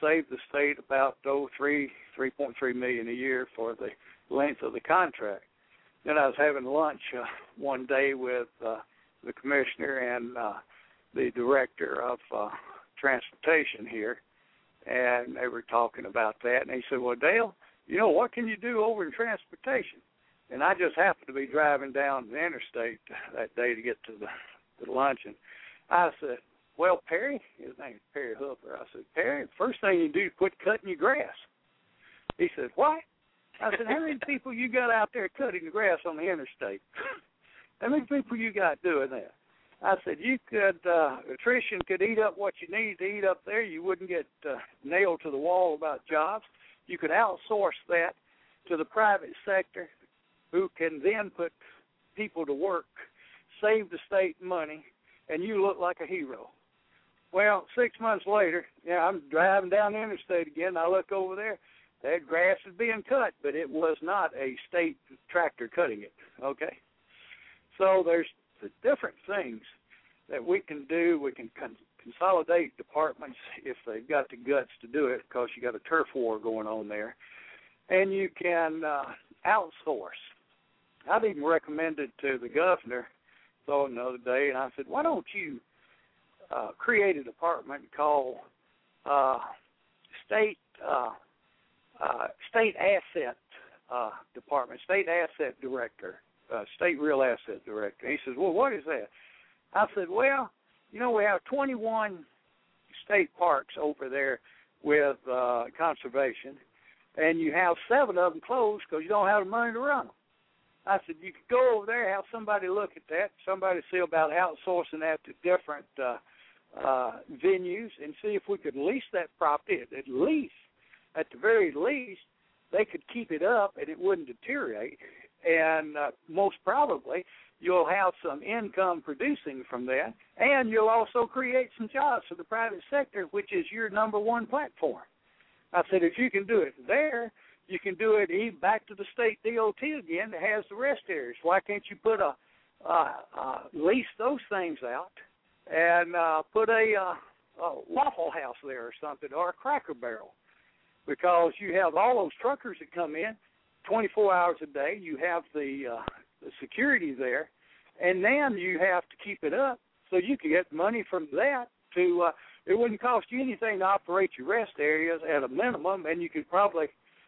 save the state about $3.3 million a year for the length of the contract. Then I was having lunch one day with the commissioner and the director of transportation here, and they were talking about that. And he said, "Well, Dale, what can you do over in transportation?" And I just happened to be driving down the interstate that day to get to the luncheon. I said, "Well, Perry," his name is Perry Hooper. I said, "Perry, the first thing you do is quit cutting your grass." He said, "What?" I said, "How many people you got out there cutting the grass on the interstate? How many people you got doing that?" I said, "You could, attrition could eat up what you need to eat up there. You wouldn't get nailed to the wall about jobs. You could outsource that to the private sector, who can then put people to work, save the state money, and you look like a hero." Well, 6 months later, I'm driving down the interstate again, and I look over there. That grass is being cut, but it was not a state tractor cutting it, okay? So there's the different things that we can do. We can consolidate departments if they've got the guts to do it, because you got a turf war going on there. And you can outsource. I've even recommended to the governor another day, and I said, "Why don't you create a department called state asset department, state asset director, state real asset director?" He says, "Well, what is that?" I said, "Well, we have 21 state parks over there with conservation, and you have 7 of them closed because you don't have the money to run them." I said, "You could go over there, have somebody look at that, somebody see about outsourcing that to different venues, and see if we could lease that property. At the very least, they could keep it up and it wouldn't deteriorate. And most probably, you'll have some income producing from that, and you'll also create some jobs for the private sector, which is your number one platform." I said, "If you can do it there, you can do it back to the state DOT again that has the rest areas. Why can't you put lease those things out and put a Waffle House there or something, or a Cracker Barrel? Because you have all those truckers that come in 24 hours a day. You have the security there, and then you have to keep it up so you can get money from that to it wouldn't cost you anything to operate your rest areas at a minimum, and you could probably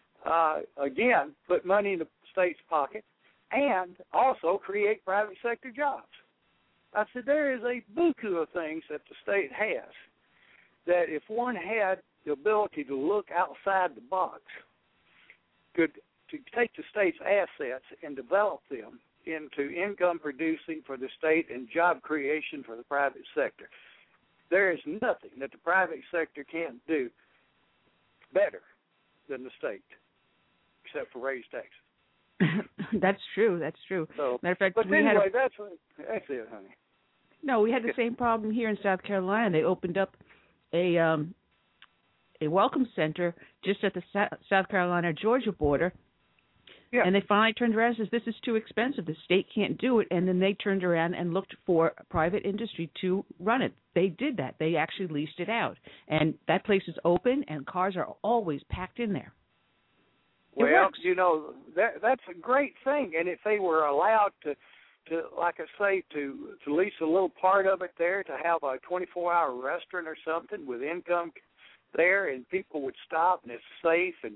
again put money in the state's pocket and also create private sector jobs." I said, there is a buku of things that the state has that if one had the ability to look outside the box, could to take the state's assets and develop them into income producing for the state and job creation for the private sector. There is nothing that the private sector can't do better than the state, except for raise taxes. That's true. So, matter of fact, but anyway, that's it, honey. No, we had the same problem here in South Carolina. They opened up a welcome center just at the South Carolina-Georgia border. Yeah. And they finally turned around and said, "This is too expensive. The state can't do it." And then they turned around and looked for private industry to run it. They did that. They actually leased it out. And that place is open, and cars are always packed in there. Well, that's a great thing. And if they were allowed to like I say, to lease a little part of it there, to have a 24-hour restaurant or something with income there, and people would stop, and it's safe, and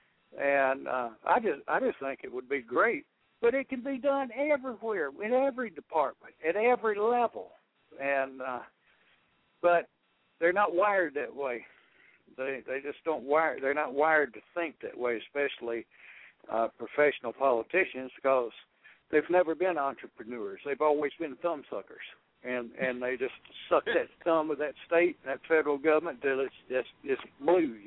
I just think it would be great. But it can be done everywhere, in every department, at every level, and but they're not wired that way. They just don't wire. They're not wired to think that way, especially professional politicians, because they've never been entrepreneurs. They've always been thumb suckers, and they just suck that thumb of that state, that federal government till it's blue,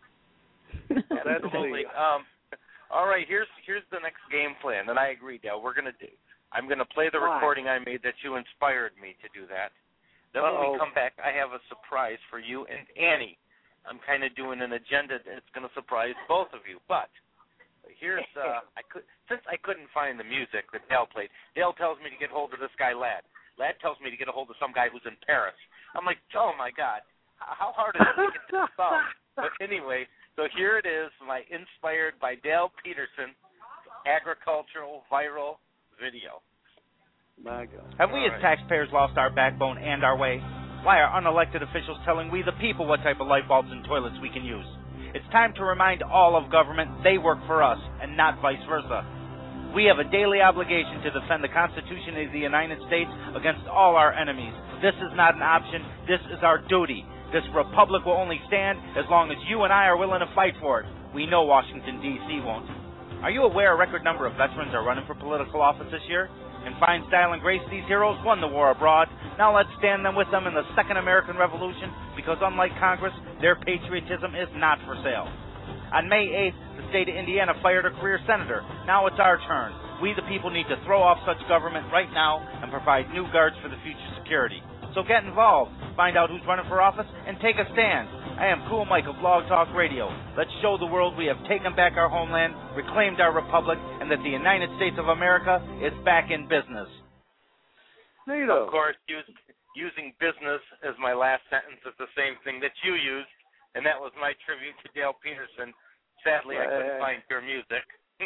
Absolutely. All right, here's the next game plan that I agree, Dale, we're going to do. I'm going to play the recording I made that you inspired me to do that. Then when we come back, I have a surprise for you and Annie. I'm kind of doing an agenda that's going to surprise both of you. But here's since I couldn't find the music that Dale played, Dale tells me to get hold of this guy, Ladd. Ladd tells me to get a hold of some guy who's in Paris. I'm like, oh, my God, how hard is it to get this phone? But anyway, so here it is, my inspired by Dale Peterson agricultural viral video. My God. Have we as taxpayers lost our backbone and our way? Why are unelected officials telling we the people what type of light bulbs and toilets we can use? It's time to remind all of government they work for us and not vice versa. We have a daily obligation to defend the Constitution of the United States against all our enemies. This is not an option. This is our duty. This republic will only stand as long as you and I are willing to fight for it. We know Washington, D.C. won't. Are you aware a record number of veterans are running for political office this year? In fine style and grace, these heroes won the war abroad. Now let's stand them with them in the Second American Revolution, because unlike Congress, their patriotism is not for sale. On May 8th, the state of Indiana fired a career senator. Now it's our turn. We the people need to throw off such government right now and provide new guards for the future security. So get involved, find out who's running for office, and take a stand. I am Cool Mike of Blog Talk Radio. Let's show the world we have taken back our homeland, reclaimed our republic, and that the United States of America is back in business. Of course, using business as my last sentence is the same thing that you used, and that was my tribute to Dale Peterson. Sadly, I couldn't find your music.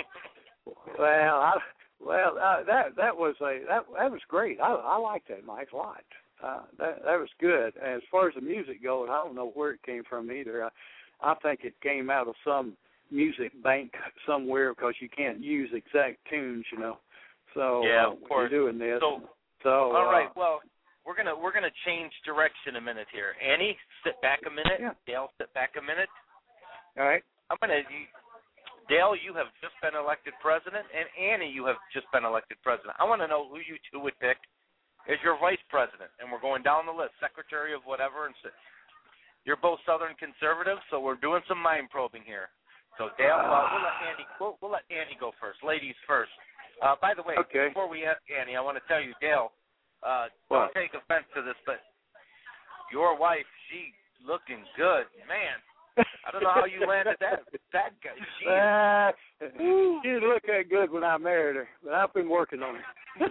That was great. I liked that, Mike, a lot. That was good. As far as the music goes, I don't know where it came from either. I think it came out of some music bank somewhere, because you can't use exact tunes, you know. So yeah, of course. You're doing this. So all right. Well, we're gonna change direction a minute here. Annie, sit back a minute. Yeah. Dale, sit back a minute. All right. Dale, you have just been elected president, and Annie, you have just been elected president. I want to know who you two would pick as your vice president, and we're going down the list, secretary of whatever. And you're both Southern conservatives, so we're doing some mind probing here. So Dale, we'll let Annie go first. Ladies first. By the way, Before we ask Annie, I want to tell you, Dale, don't take offense to this, but your wife, she's looking good, man. I don't know how you landed that guy. She didn't look that good when I married her, but I've been working on it.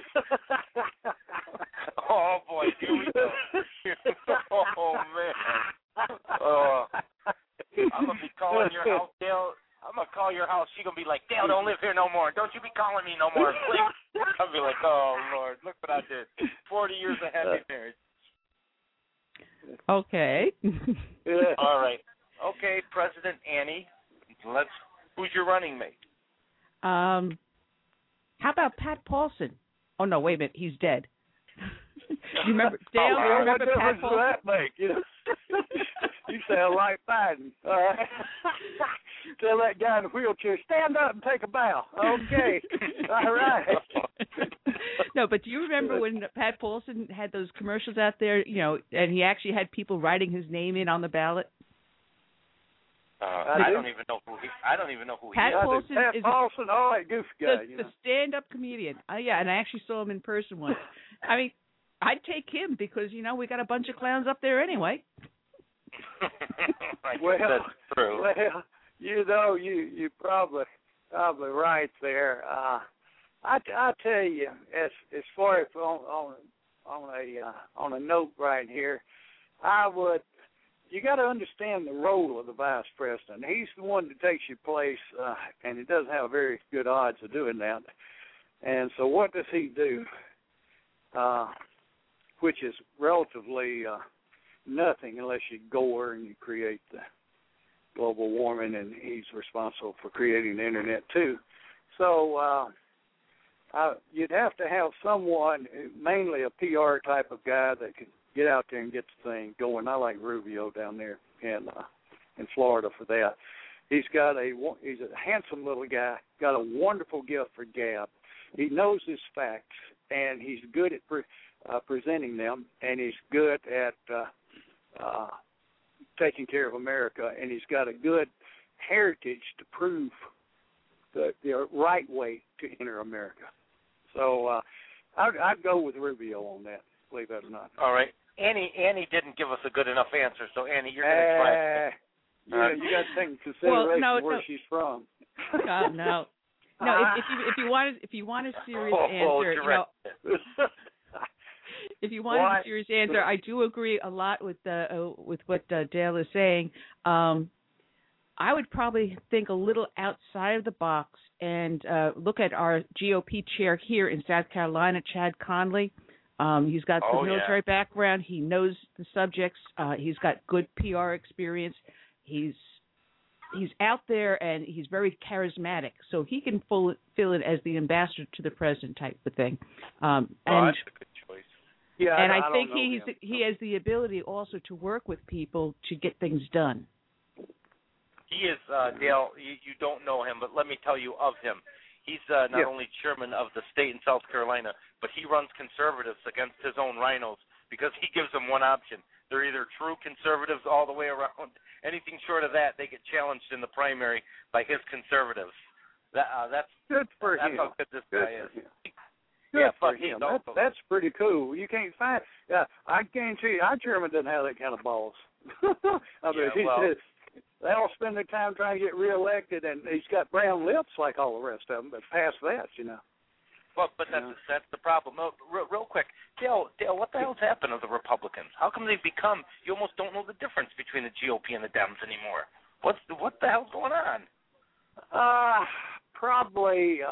Oh boy, here we go. Oh man. I'm gonna be calling your house, Dale. I'm gonna call your house. She's gonna be like, Dale, don't live here no more. Don't you be calling me no more, please. I'll be like, oh Lord, look what I did. 40 years of happy marriage. Okay. All right. Okay, President Annie, who's your running mate? How about Pat Paulson? Oh no, wait a minute, he's dead. You remember Dale? You remember Pat Paulson? What that make? You sound like Biden. All right. Tell that guy in the wheelchair, stand up and take a bow. Okay. All right. No, but do you remember when Pat Paulson had those commercials out there? You know, and he actually had people writing his name in on the ballot. I don't even know who he Pat is. Paulson Pat is Paulson, all that goofy guy. the stand-up comedian. Yeah, and I actually saw him in person once. I mean, I'd take him because, you know, we got a bunch of clowns up there anyway. Well, that's true. Well, you know, you probably right there. I tell you, as far as on a note right here, you got to understand the role of the vice president. He's the one that takes your place, and he doesn't have very good odds of doing that. And so what does he do? Which is relatively nothing unless you gore and you create the global warming, and he's responsible for creating the internet too. So you'd have to have someone, mainly a PR type of guy, that can get out there and get the thing going. I like Rubio down there in Florida for that. He's a handsome little guy, got a wonderful gift for gab. He knows his facts, and he's good at presenting them, and he's good at taking care of America, and he's got a good heritage to prove the right way to enter America. So I'd go with Rubio on that, believe it or not. All right. Annie didn't give us a good enough answer, so Annie, you're going to try. You got to take into consideration where she's from. No. If you want a serious answer, if you want a serious answer, I do agree a lot with what Dale is saying. I would probably think a little outside of the box and look at our GOP chair here in South Carolina, Chad Conley. He's got the military background. He knows the subjects. He's got good PR experience. He's out there, and he's very charismatic. So he can fill in as the ambassador to the president type of thing. That's a good choice. Yeah, and I think he has the ability also to work with people to get things done. He is, Dale, you don't know him, but let me tell you of him. He's not only chairman of the state in South Carolina, but he runs conservatives against his own rhinos because he gives them one option. They're either true conservatives all the way around. Anything short of that, they get challenged in the primary by his conservatives. That's good for him. That's how good this guy is. Good for him. That's pretty cool. You can't find. I guarantee you, our chairman doesn't have that kind of balls. They all spend their time trying to get reelected, and he's got brown lips like all the rest of them. But past that, Well, but that's the problem. Real quick, Dale, what the hell's happened to the Republicans? How come they've become? You almost don't know the difference between the GOP and the Dems anymore. What the hell's going on? Probably.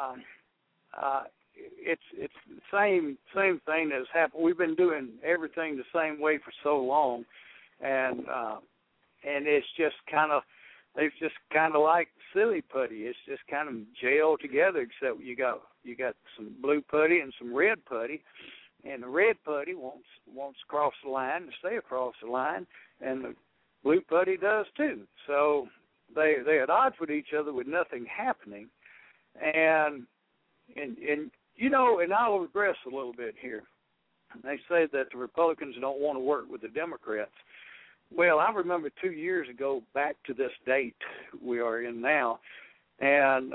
It's the same thing that's happened. We've been doing everything the same way for so long, and it's just they've just kind of like silly putty. It's just kind of jailed together, except you got some blue putty and some red putty, and the red putty wants to cross the line and stay across the line, and the blue putty does too. So they're at odds with each other with nothing happening, and I'll regress a little bit here. They say that the Republicans don't want to work with the Democrats. Well, I remember 2 years ago, back to this date we are in now, and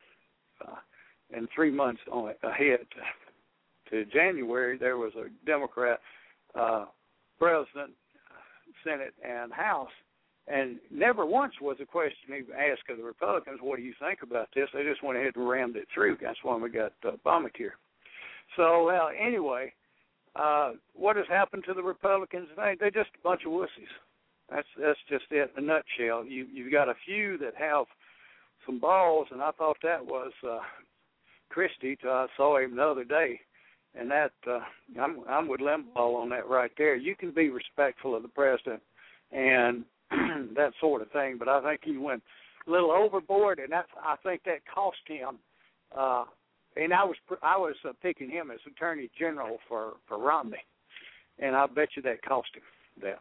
3 months ahead to January, there was a Democrat president, Senate, and House, and never once was a question even asked of the Republicans, what do you think about this? They just went ahead and rammed it through. That's why we got Obamacare. So, anyway, what has happened to the Republicans? They're just a bunch of wussies. That's just it in a nutshell. You've got a few that have some balls, and I thought that was Christie. I saw him the other day, and that I'm with Limbaugh on that right there. You can be respectful of the president and that sort of thing, but I think he went a little overboard, and I think that cost him. And I was picking him as Attorney General for Romney, and I bet you that cost him that.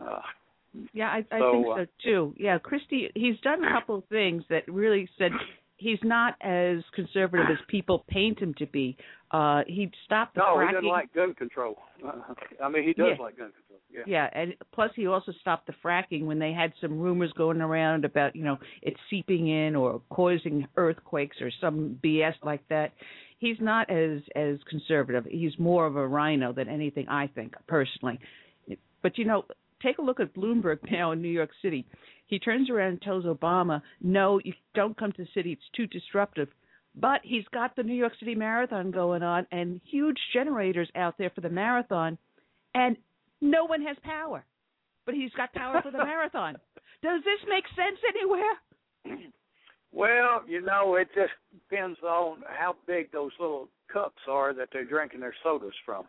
I think so too. Yeah, Christie, he's done a couple of things that really said he's not as conservative as people paint him to be. He stopped the fracking. No, he doesn't like gun control. He does like gun control. Yeah, and plus he also stopped the fracking when they had some rumors going around about, it seeping in or causing earthquakes or some BS like that. He's not as conservative. He's more of a rhino than anything, I think, personally. But, take a look at Bloomberg now in New York City. He turns around and tells Obama, no, you don't come to the city. It's too disruptive. But he's got the New York City Marathon going on and huge generators out there for the marathon, and no one has power. But he's got power for the marathon. Does this make sense anywhere? Well, it just depends on how big those little cups are that they're drinking their sodas from.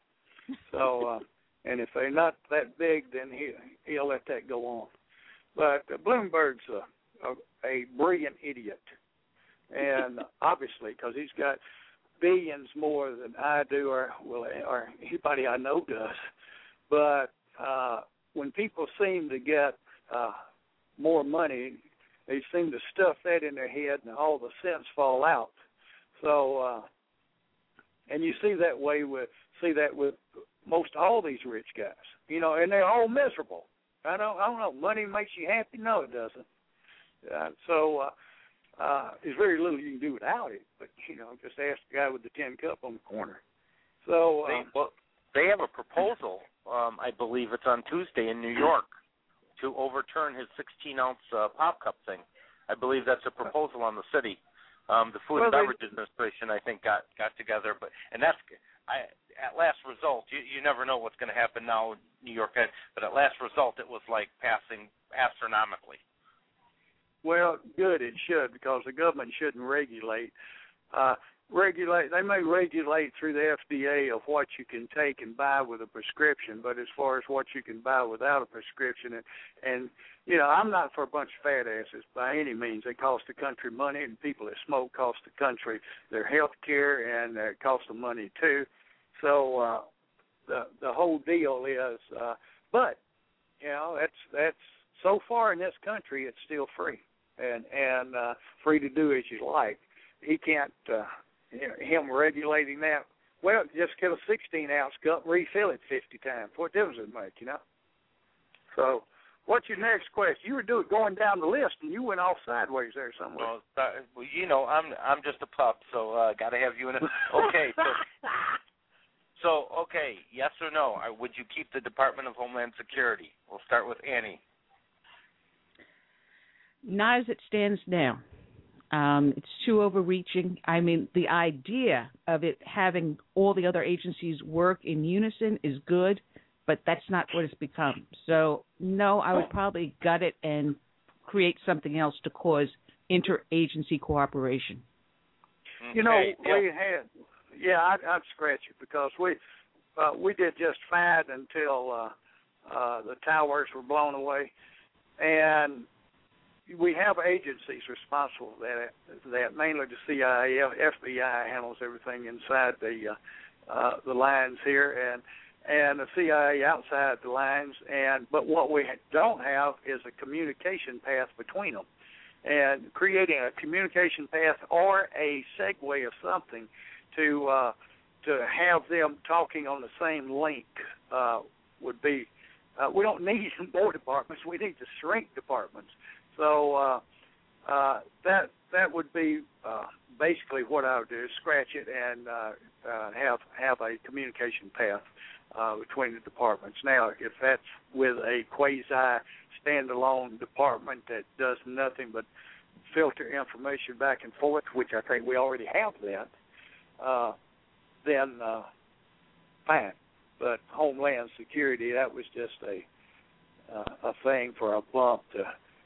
So, and if they're not that big, then he'll let that go on. But Bloomberg's a brilliant idiot, and obviously because he's got billions more than I do, or anybody I know does. But when people seem to get more money, they seem to stuff that in their head, and all the sense fall out. So, and you see that with most all these rich guys, and they're all miserable. I don't know. Money makes you happy? No, it doesn't. There's very little you can do without it. But just ask the guy with the tin cup on the corner. So they have a proposal. I believe it's on Tuesday in New York to overturn his 16-ounce pop cup thing. I believe that's a proposal on the city. The Food and Beverage Administration, I think, got together, at last result, you never know what's going to happen now in New York, but at last result, it was like passing astronomically. Well, good, it should, because the government shouldn't regulate. They may regulate through the FDA of what you can take and buy with a prescription, but as far as what you can buy without a prescription, and you know, I'm not for a bunch of fat asses by any means. They cost the country money, and people that smoke cost the country their health care, and it costs them money too. So the whole deal is, but you know, that's so far in this country, it's still free and free to do as you like. He can't. Him regulating that, well, just get a 16-ounce cup and refill it 50 times. What difference does it make, you know? So, what's your next question? You were going down the list, and you went off sideways there somewhere. Well, you know, I'm just a pup, so got to have you in it. Okay, so okay, yes or no? Would you keep the Department of Homeland Security? We'll start with Annie. Not as it stands now. It's too overreaching. I mean, the idea of it having all the other agencies work in unison is good, but that's not what it's become. So, no, I would probably gut it and create something else to cause interagency cooperation. You know, we had, I'd scratch it, because we did just fine until the towers were blown away, and we have agencies responsible for that, mainly the CIA. FBI handles everything inside the lines here, and the CIA outside the lines. But what we don't have is a communication path between them. And creating a communication path or a segue of something to have them talking on the same link would be. We don't need more departments. We need to shrink departments. So that would be basically what I would do: is scratch it and have a communication path between the departments. Now, if that's with a quasi standalone department that does nothing but filter information back and forth, which I think we already have that, then fine. But Homeland Security, that was just a thing for a bump to.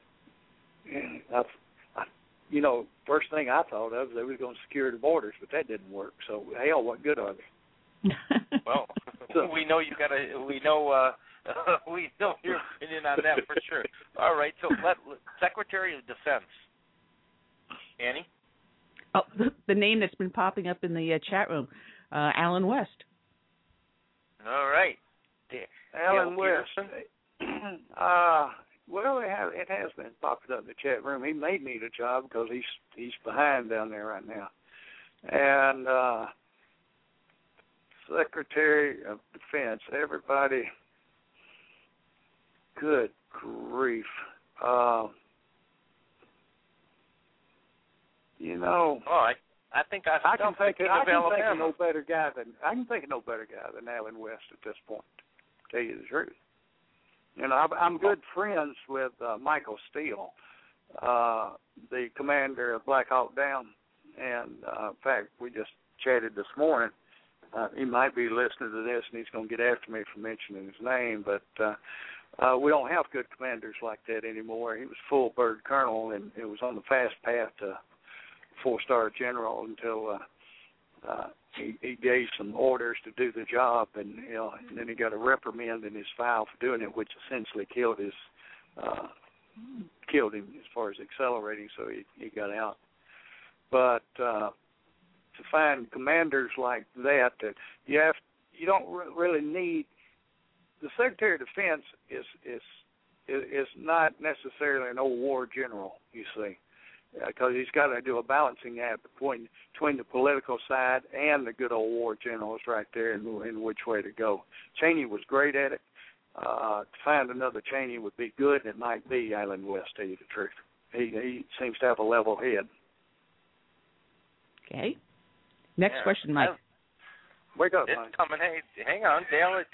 You know, first thing I thought of was they were going to secure the borders, but that didn't work. So, hell, what good are they? Well, we know you got to. We know your opinion on that for sure. All right, so Secretary of Defense, Annie. Oh, the name that's been popping up in the chat room, Alan West. All right, Alan West. Well, it has been popping up in the chat room. He may need a job because he's behind down there right now. And Secretary of Defense, everybody, good grief. You know, I think I can think of no better guy than Alan West at this point. To tell you the truth. You know, I'm good friends with Michael Steele, the commander of Black Hawk Down, and in fact, we just chatted this morning. He might be listening to this, and he's going to get after me for mentioning his name, but we don't have good commanders like that anymore. He was full bird colonel, and it was on the fast path to 4-star general until he gave some orders to do the job, and and then he got a reprimand in his file for doing it, which essentially killed him as far as accelerating. So he got out. But to find commanders like that you don't really need. The Secretary of Defense is not necessarily an old war general, you see. Because he's got to do a balancing act between the political side and the good old war generals right there in which way to go. Cheney was great at it. To find another Cheney would be good, and it might be Alan West, to tell you the truth. He seems to have a level head. Okay. Next question, Mike. Wake up, it's Mike. Coming. Hey, hang on, Dale.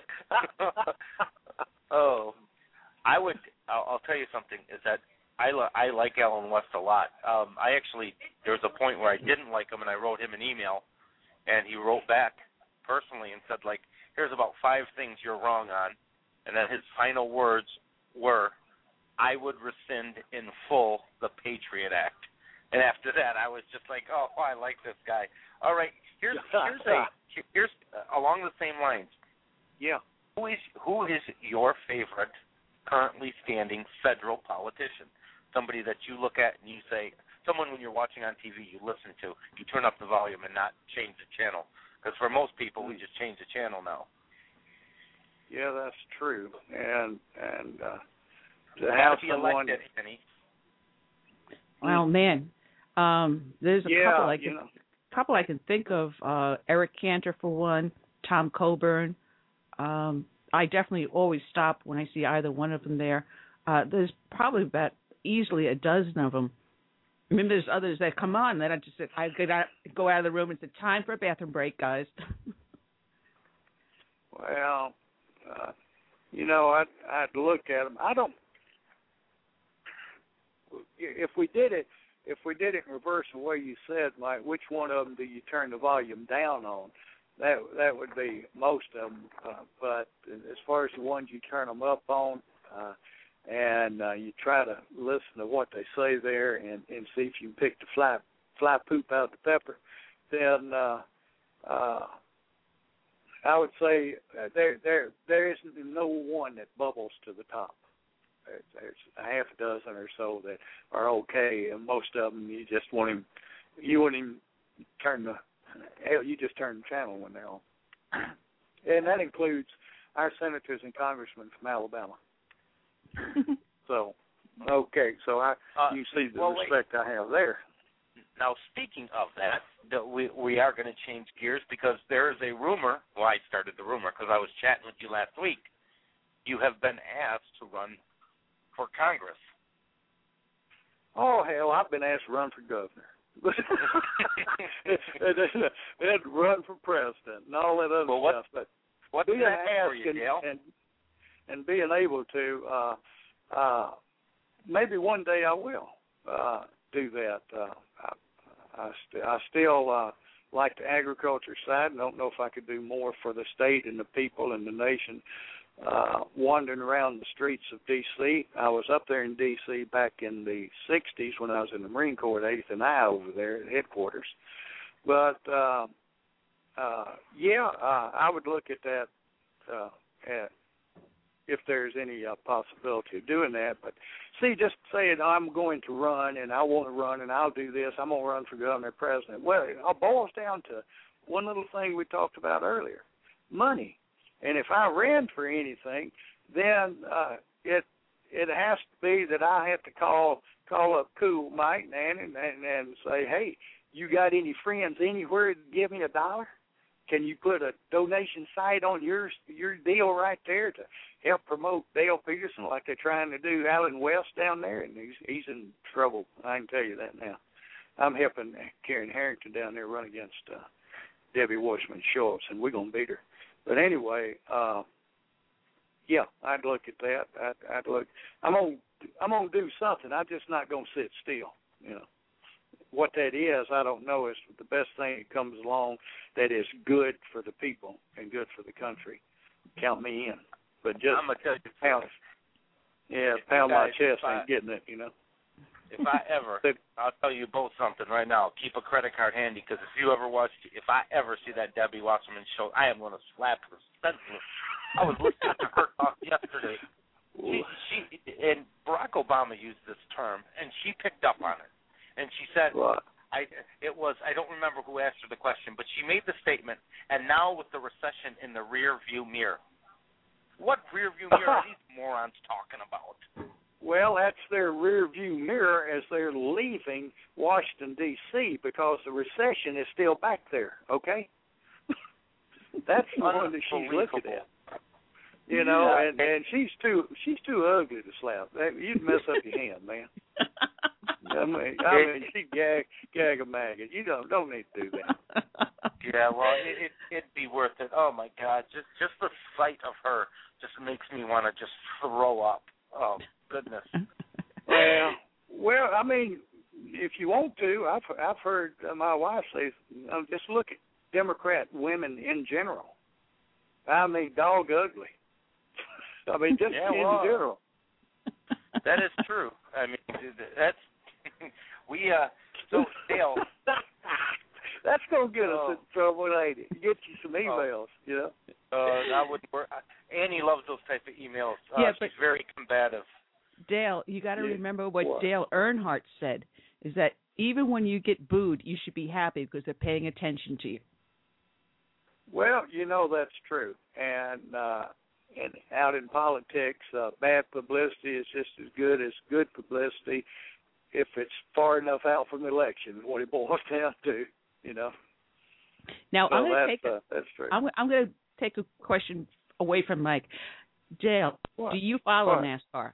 I'll tell you something, is that I like Alan West a lot. There was a point where I didn't like him, and I wrote him an email, and he wrote back personally and said, like, here's about 5 things you're wrong on, and then his final words were, I would rescind in full the Patriot Act. And after that, I was just like, oh, I like this guy. All right, here's along the same lines. Yeah. Who is your favorite currently standing federal politician? Somebody that you look at and you say, someone when you're watching on TV you listen to, you turn up the volume and not change the channel. Because for most people, we just change the channel now. Yeah, that's true. And to have have someone. Elected, Annie. Well, man, there's a couple I can think of. Eric Cantor for one, Tom Coburn. I definitely always stop when I see either one of them there. There's probably about easily a dozen of them. I mean, there's others that come on that I go out of the room and say, time for a bathroom break, guys. Well, I'd look at them. I don't. If we did it in reverse the way you said, like which one of them do you turn the volume down on? That would be most of them. But as far as the ones you turn them up on, and you try to listen to what they say there and see if you can pick the fly poop out of the pepper, then I would say there isn't no one that bubbles to the top. There's a half a dozen or so that are okay, and most of them you just want him. You wouldn't even you just turn the channel when they're on, and that includes our senators and congressmen from Alabama. So, okay, so you see the respect I have there. Now, speaking of that, we are going to change gears because there is a rumor. Well, I started the rumor because I was chatting with you last week. You have been asked to run for Congress. Oh, hell, I've been asked to run for governor. and run for president and all that other stuff. But what's being asked for you, Dale? And being able to, maybe one day I will do that. I still like the agriculture side. I don't know if I could do more for the state and the people and the nation. Wandering around the streets of D.C. I was up there in D.C. back in the 60s when I was in the Marine Corps at 8th and I over there at headquarters. But, I would look at that if there's any possibility of doing that. But, see, just saying I'm going to run and I want to run and I'll do this, I'm going to run for governor and president. Well, it all boils down to one little thing we talked about earlier, money. And if I ran for anything, then it has to be that I have to call up Cool Mike and Annie and say, hey, you got any friends anywhere to give me $1? Can you put a donation site on your deal right there to help promote Dale Peterson like they're trying to do Alan West down there? And he's in trouble. I can tell you that now. I'm helping Karen Harrington down there run against Debbie Washman Schultz, and we're going to beat her. But anyway, I'd look at that. I'd look. I'm gonna do something. I'm just not gonna sit still. You know what that is. I don't know. It's the best thing that comes along that is good for the people and good for the country. Count me in. But just I'm gonna tell you, pound my chest ain't getting it. You know. If I ever, I'll tell you both something right now. Keep a credit card handy because if I ever see that Debbie Wasserman show, I am going to slap her senseless. I was listening to her talk yesterday. She and Barack Obama used this term, and she picked up on it. And she said, I don't remember who asked her the question, but she made the statement, and now with the recession in the rear view mirror. What rear view mirror are these morons talking about? Well, that's their rear view mirror as they're leaving Washington, D.C., because the recession is still back there, okay? That's the one that she's looking at. You know, and she's too ugly to slap. You'd mess up your hand, man. I mean she gag a maggot. You don't need to do that. Yeah, well, it'd be worth it. Oh my God, just the sight of her just makes me want to just throw up. Oh goodness. Well, I mean, if you want to, I've heard my wife say, just look at Democrat women in general. I mean, dog ugly. I mean, just in general. That is true. I mean, that's we. So Dale, that's gonna get us in trouble, ain't it? Get you some emails, you know. That wouldn't work. Annie loves those type of emails. She's very combative. Dale, you got to remember what Dale Earnhardt said: is that even when you get booed, you should be happy because they're paying attention to you. Well, you know that's true, and out in politics, bad publicity is just as good as good publicity if it's far enough out from the election. What it boils down to, you know. Now so I'm going to that's true. I'm going to take a question away from Mike. Dale, do you follow NASCAR?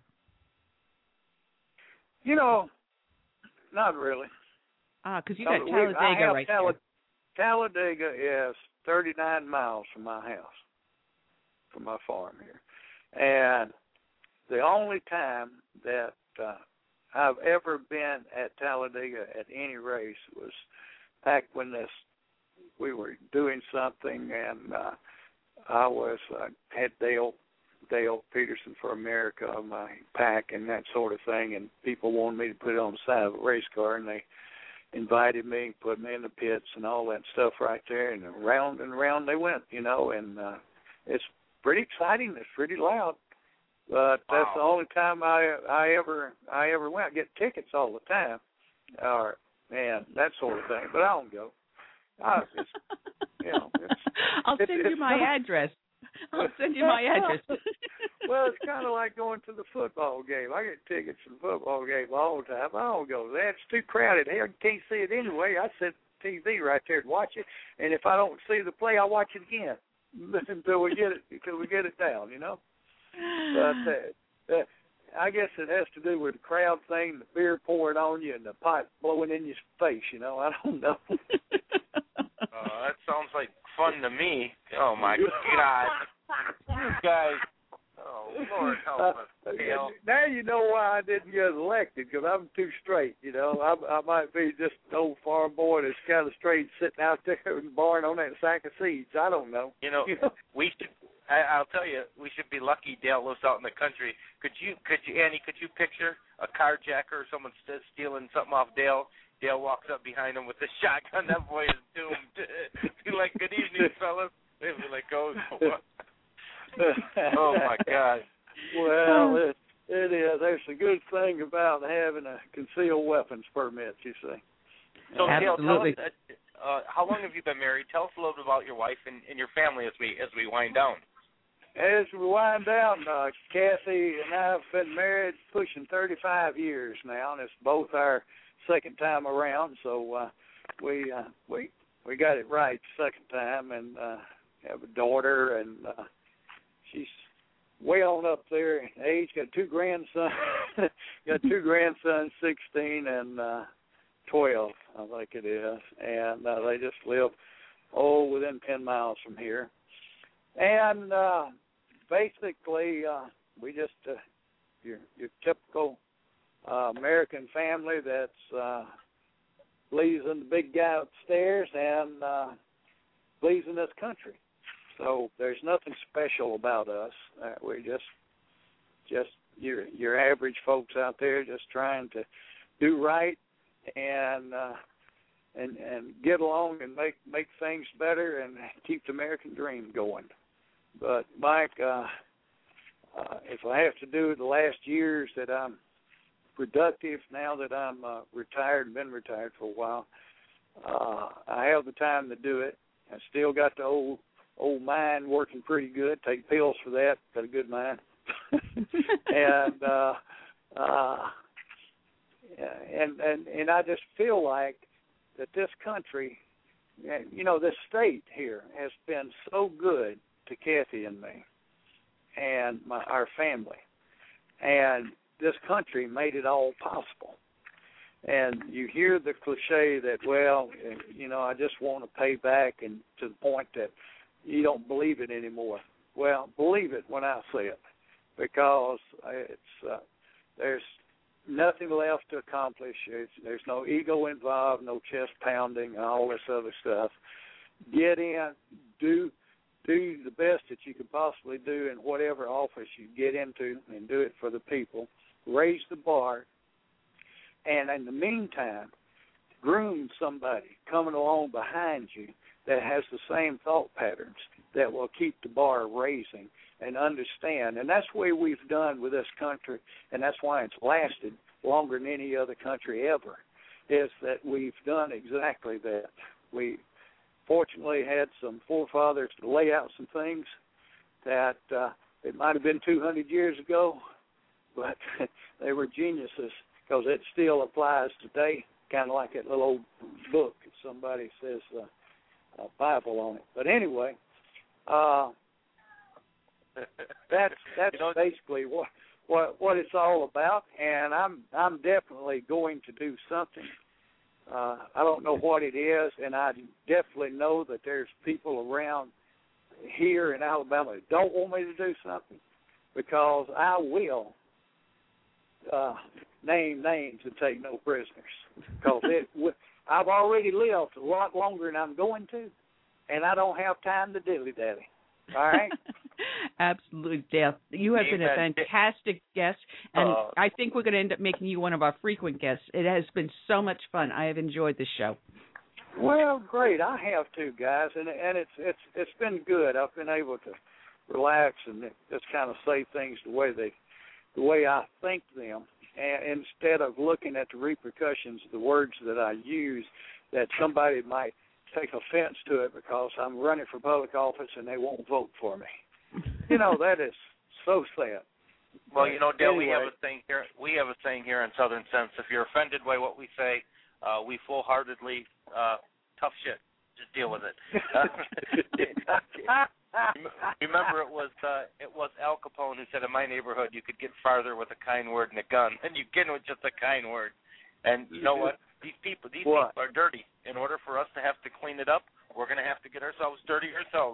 You know, not really. Because you got Talladega right there. Talladega is 39 miles from my house, from my farm here. And the only time that I've ever been at Talladega at any race was back when we were doing something, and I had Dale Peterson for America on my pack and that sort of thing, and people wanted me to put it on the side of a race car, and they invited me and put me in the pits and all that stuff right there, and round they went, you know, and it's pretty exciting. It's pretty loud, but that's the only time I ever went. I get tickets all the time, and that sort of thing, but I don't go. I'll send you my address. I'll send you my address. Well, it's kind of like going to the football game. I get tickets to the football game all the time. I don't go there. It's too crowded. Hell, you can't see it anyway. I set TV right there to watch it, and if I don't see the play, I'll watch it again until we get it down, you know. But I guess it has to do with the crowd thing, the beer pouring on you, and the pipe blowing in your face, you know. I don't know. That sounds like fun to me. Oh, my God. You guys. Oh, Lord help us. Now you know why I didn't get elected, because I'm too straight, you know. I might be just an old farm boy that's kind of straight sitting out there in the barn on that sack of seeds. I don't know. You know, we should. I'll tell you, we should be lucky Dale lives out in the country. Could you, Annie, picture a carjacker or someone stealing something off Dale? Dale walks up behind him with a shotgun. That boy is doomed. Be like, "Good evening, fellas." They'd be like, "Oh, oh my God." Well, it is. There's a good thing about having a concealed weapons permit, you see. So, Dale, tell us, how long have you been married? Tell us a little bit about your wife and your family as we wind down. As we wind down, Kathy and I have been married pushing 35 years now, and it's both our second time around. So we got it right the second time, and have a daughter, and she's way on up there in age. Got two grandsons. 16 and 12, I think it is, and they just live within 10 miles from here. And basically, we just your typical American family that's believes in the big guy upstairs and believes in this country. So there's nothing special about us. We're just your average folks out there, just trying to do right and get along and make things better and keep the American dream going. But Mike, if I have to do the last years that I'm productive, now that I'm retired and been retired for a while, I have the time to do it. I still got the old mind working pretty good. Take pills for that. Got a good mind. and I just feel like that this country, you know, this state here has been so good to Kathy and me and our family. And this country made it all possible. And you hear the cliche that, well, you know, I just want to pay back, and to the point that you don't believe it anymore. Well, believe it when I say it, because it's there's nothing left to accomplish. There's no ego involved, no chest pounding, and all this other stuff. Get in, do the best that you can possibly do in whatever office you get into, and do it for the people. raise the bar, and in the meantime, groom somebody coming along behind you that has the same thought patterns that will keep the bar raising and understand. And that's the way we've done with this country, and that's why it's lasted longer than any other country ever, is that we've done exactly that. We fortunately had some forefathers to lay out some things that it might have been 200 years ago, but they were geniuses because it still applies today, kind of like that little old book that somebody says Bible on it. But anyway, that's basically what it's all about, and I'm definitely going to do something. I don't know what it is, and I definitely know that there's people around here in Alabama that don't want me to do something, because I will name names and take no prisoners. Because I've already lived a lot longer than I'm going to, and I don't have time to dilly-dally. All right? Absolutely, Dale. You have been a fantastic guest, and I think we're going to end up making you one of our frequent guests. It has been so much fun. I have enjoyed the show. Well, great. I have too, guys, and it's been good. I've been able to relax and just kind of say things the way I think them, and instead of looking at the repercussions of the words that I use, that somebody might take offense to it because I'm running for public office and they won't vote for me. You know, that is so sad. Well, you know, Dale, anyway, we have a saying here in Southern Sense. If you're offended by what we say, we full-heartedly tough shit. Just deal with it. Remember, it was Al Capone who said, "In my neighborhood, you could get farther with a kind word and a gun than you can with just a kind word." And you know what? These people are dirty. In order for us to have to clean it up, we're going to have to get ourselves dirty ourselves.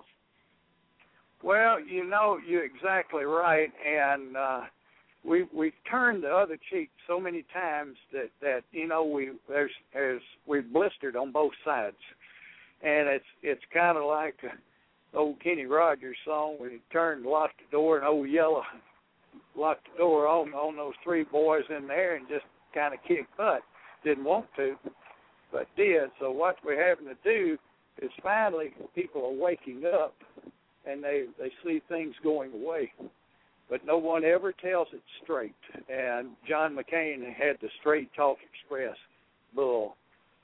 Well, you know, you're exactly right, and we turned the other cheek so many times that you know we've blistered on both sides, and it's kind of like old Kenny Rogers song when he turned and locked the door, and old Yellow locked the door on those three boys in there and just kind of kicked butt. Didn't want to, but did. So what we're having to do is finally people are waking up and they see things going away. But no one ever tells it straight. And John McCain had the Straight Talk Express bull.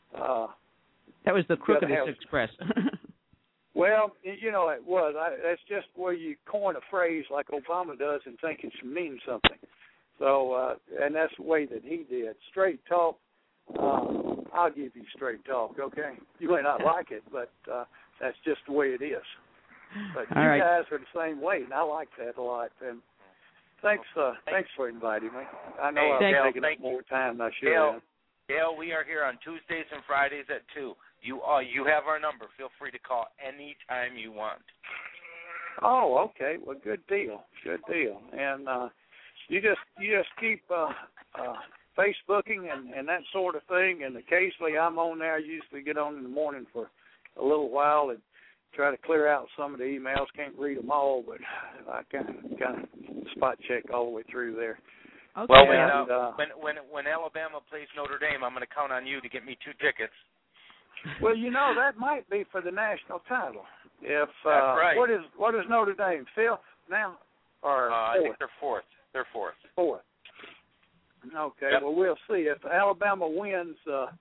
That was the Crookedest Express. Well, you know, it was. That's just where you coin a phrase like Obama does and think it should mean something. So, and that's the way that he did. Straight talk, I'll give you straight talk, okay? You may not like it, but that's just the way it is. But all you right. guys are the same way, and I like that a lot. And thanks for inviting me. I know I've taken up more time than I should have. Dale, we are here on Tuesdays and Fridays at 2. You have our number. Feel free to call any time you want. Oh, okay. Well, good deal. Good deal. And you just keep Facebooking and that sort of thing. And occasionally I'm on there. I usually get on in the morning for a little while and try to clear out some of the emails. Can't read them all, but I kind of spot check all the way through there. Okay. Well, when Alabama plays Notre Dame, I'm going to count on you to get me 2 tickets. Well, you know, that might be for the national title. If That's right. What is Notre Dame? 5th now or 4th? I think they're 4th. They're 4th. 4th. Okay. Yep. Well, we'll see. If Alabama wins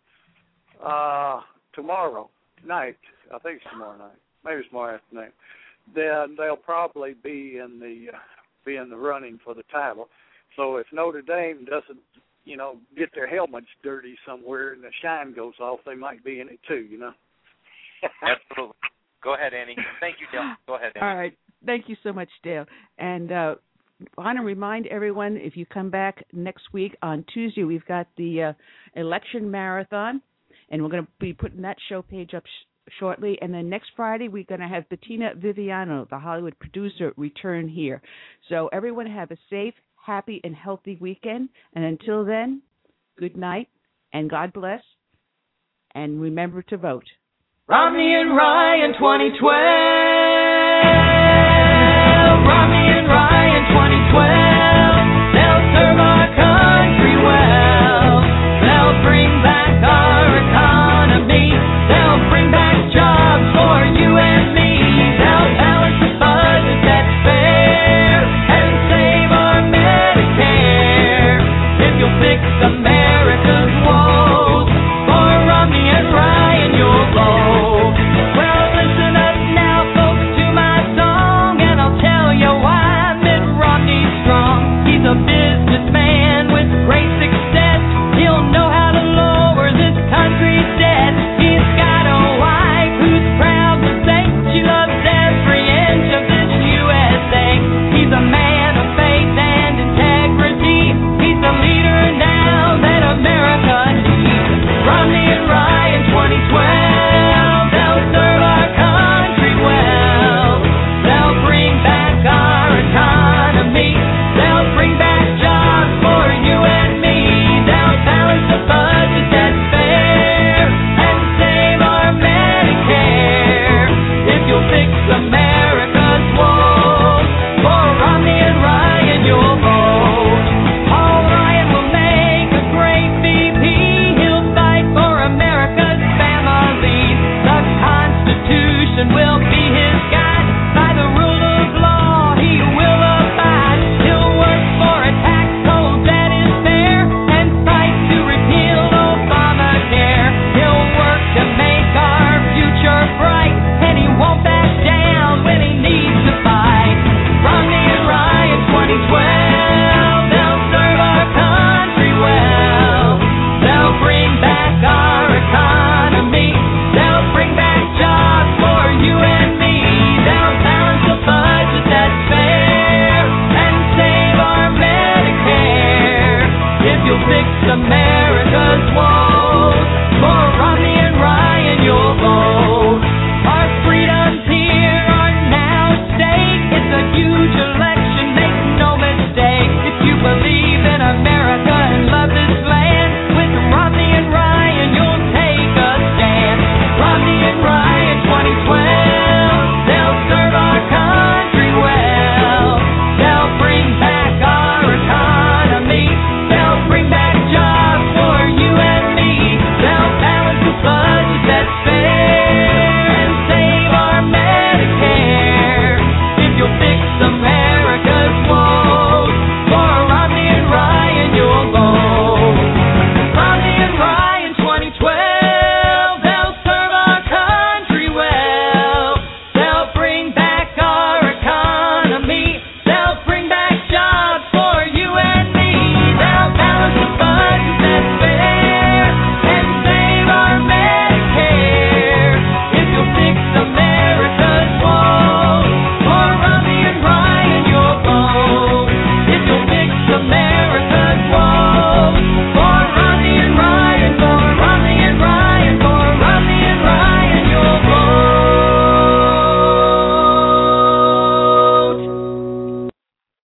tomorrow night, I think it's tomorrow night. Maybe it's tomorrow afternoon. Then they'll probably be in the running for the title. So if Notre Dame doesn't, you know, get their helmets dirty somewhere and the shine goes off, they might be in it too, you know. Absolutely. Go ahead, Annie. Thank you, Dale. Go ahead, Annie. All right. Thank you so much, Dale. And I want to remind everyone, if you come back next week on Tuesday, we've got the election marathon, and we're going to be putting that show page up shortly. And then next Friday, we're going to have Bettina Viviano, the Hollywood producer, return here. So everyone have a safe, happy, and healthy weekend. And until then, good night, and God bless, and remember to vote. Romney and Ryan 2012. Romney and Ryan 2012. They'll serve our country. your friend.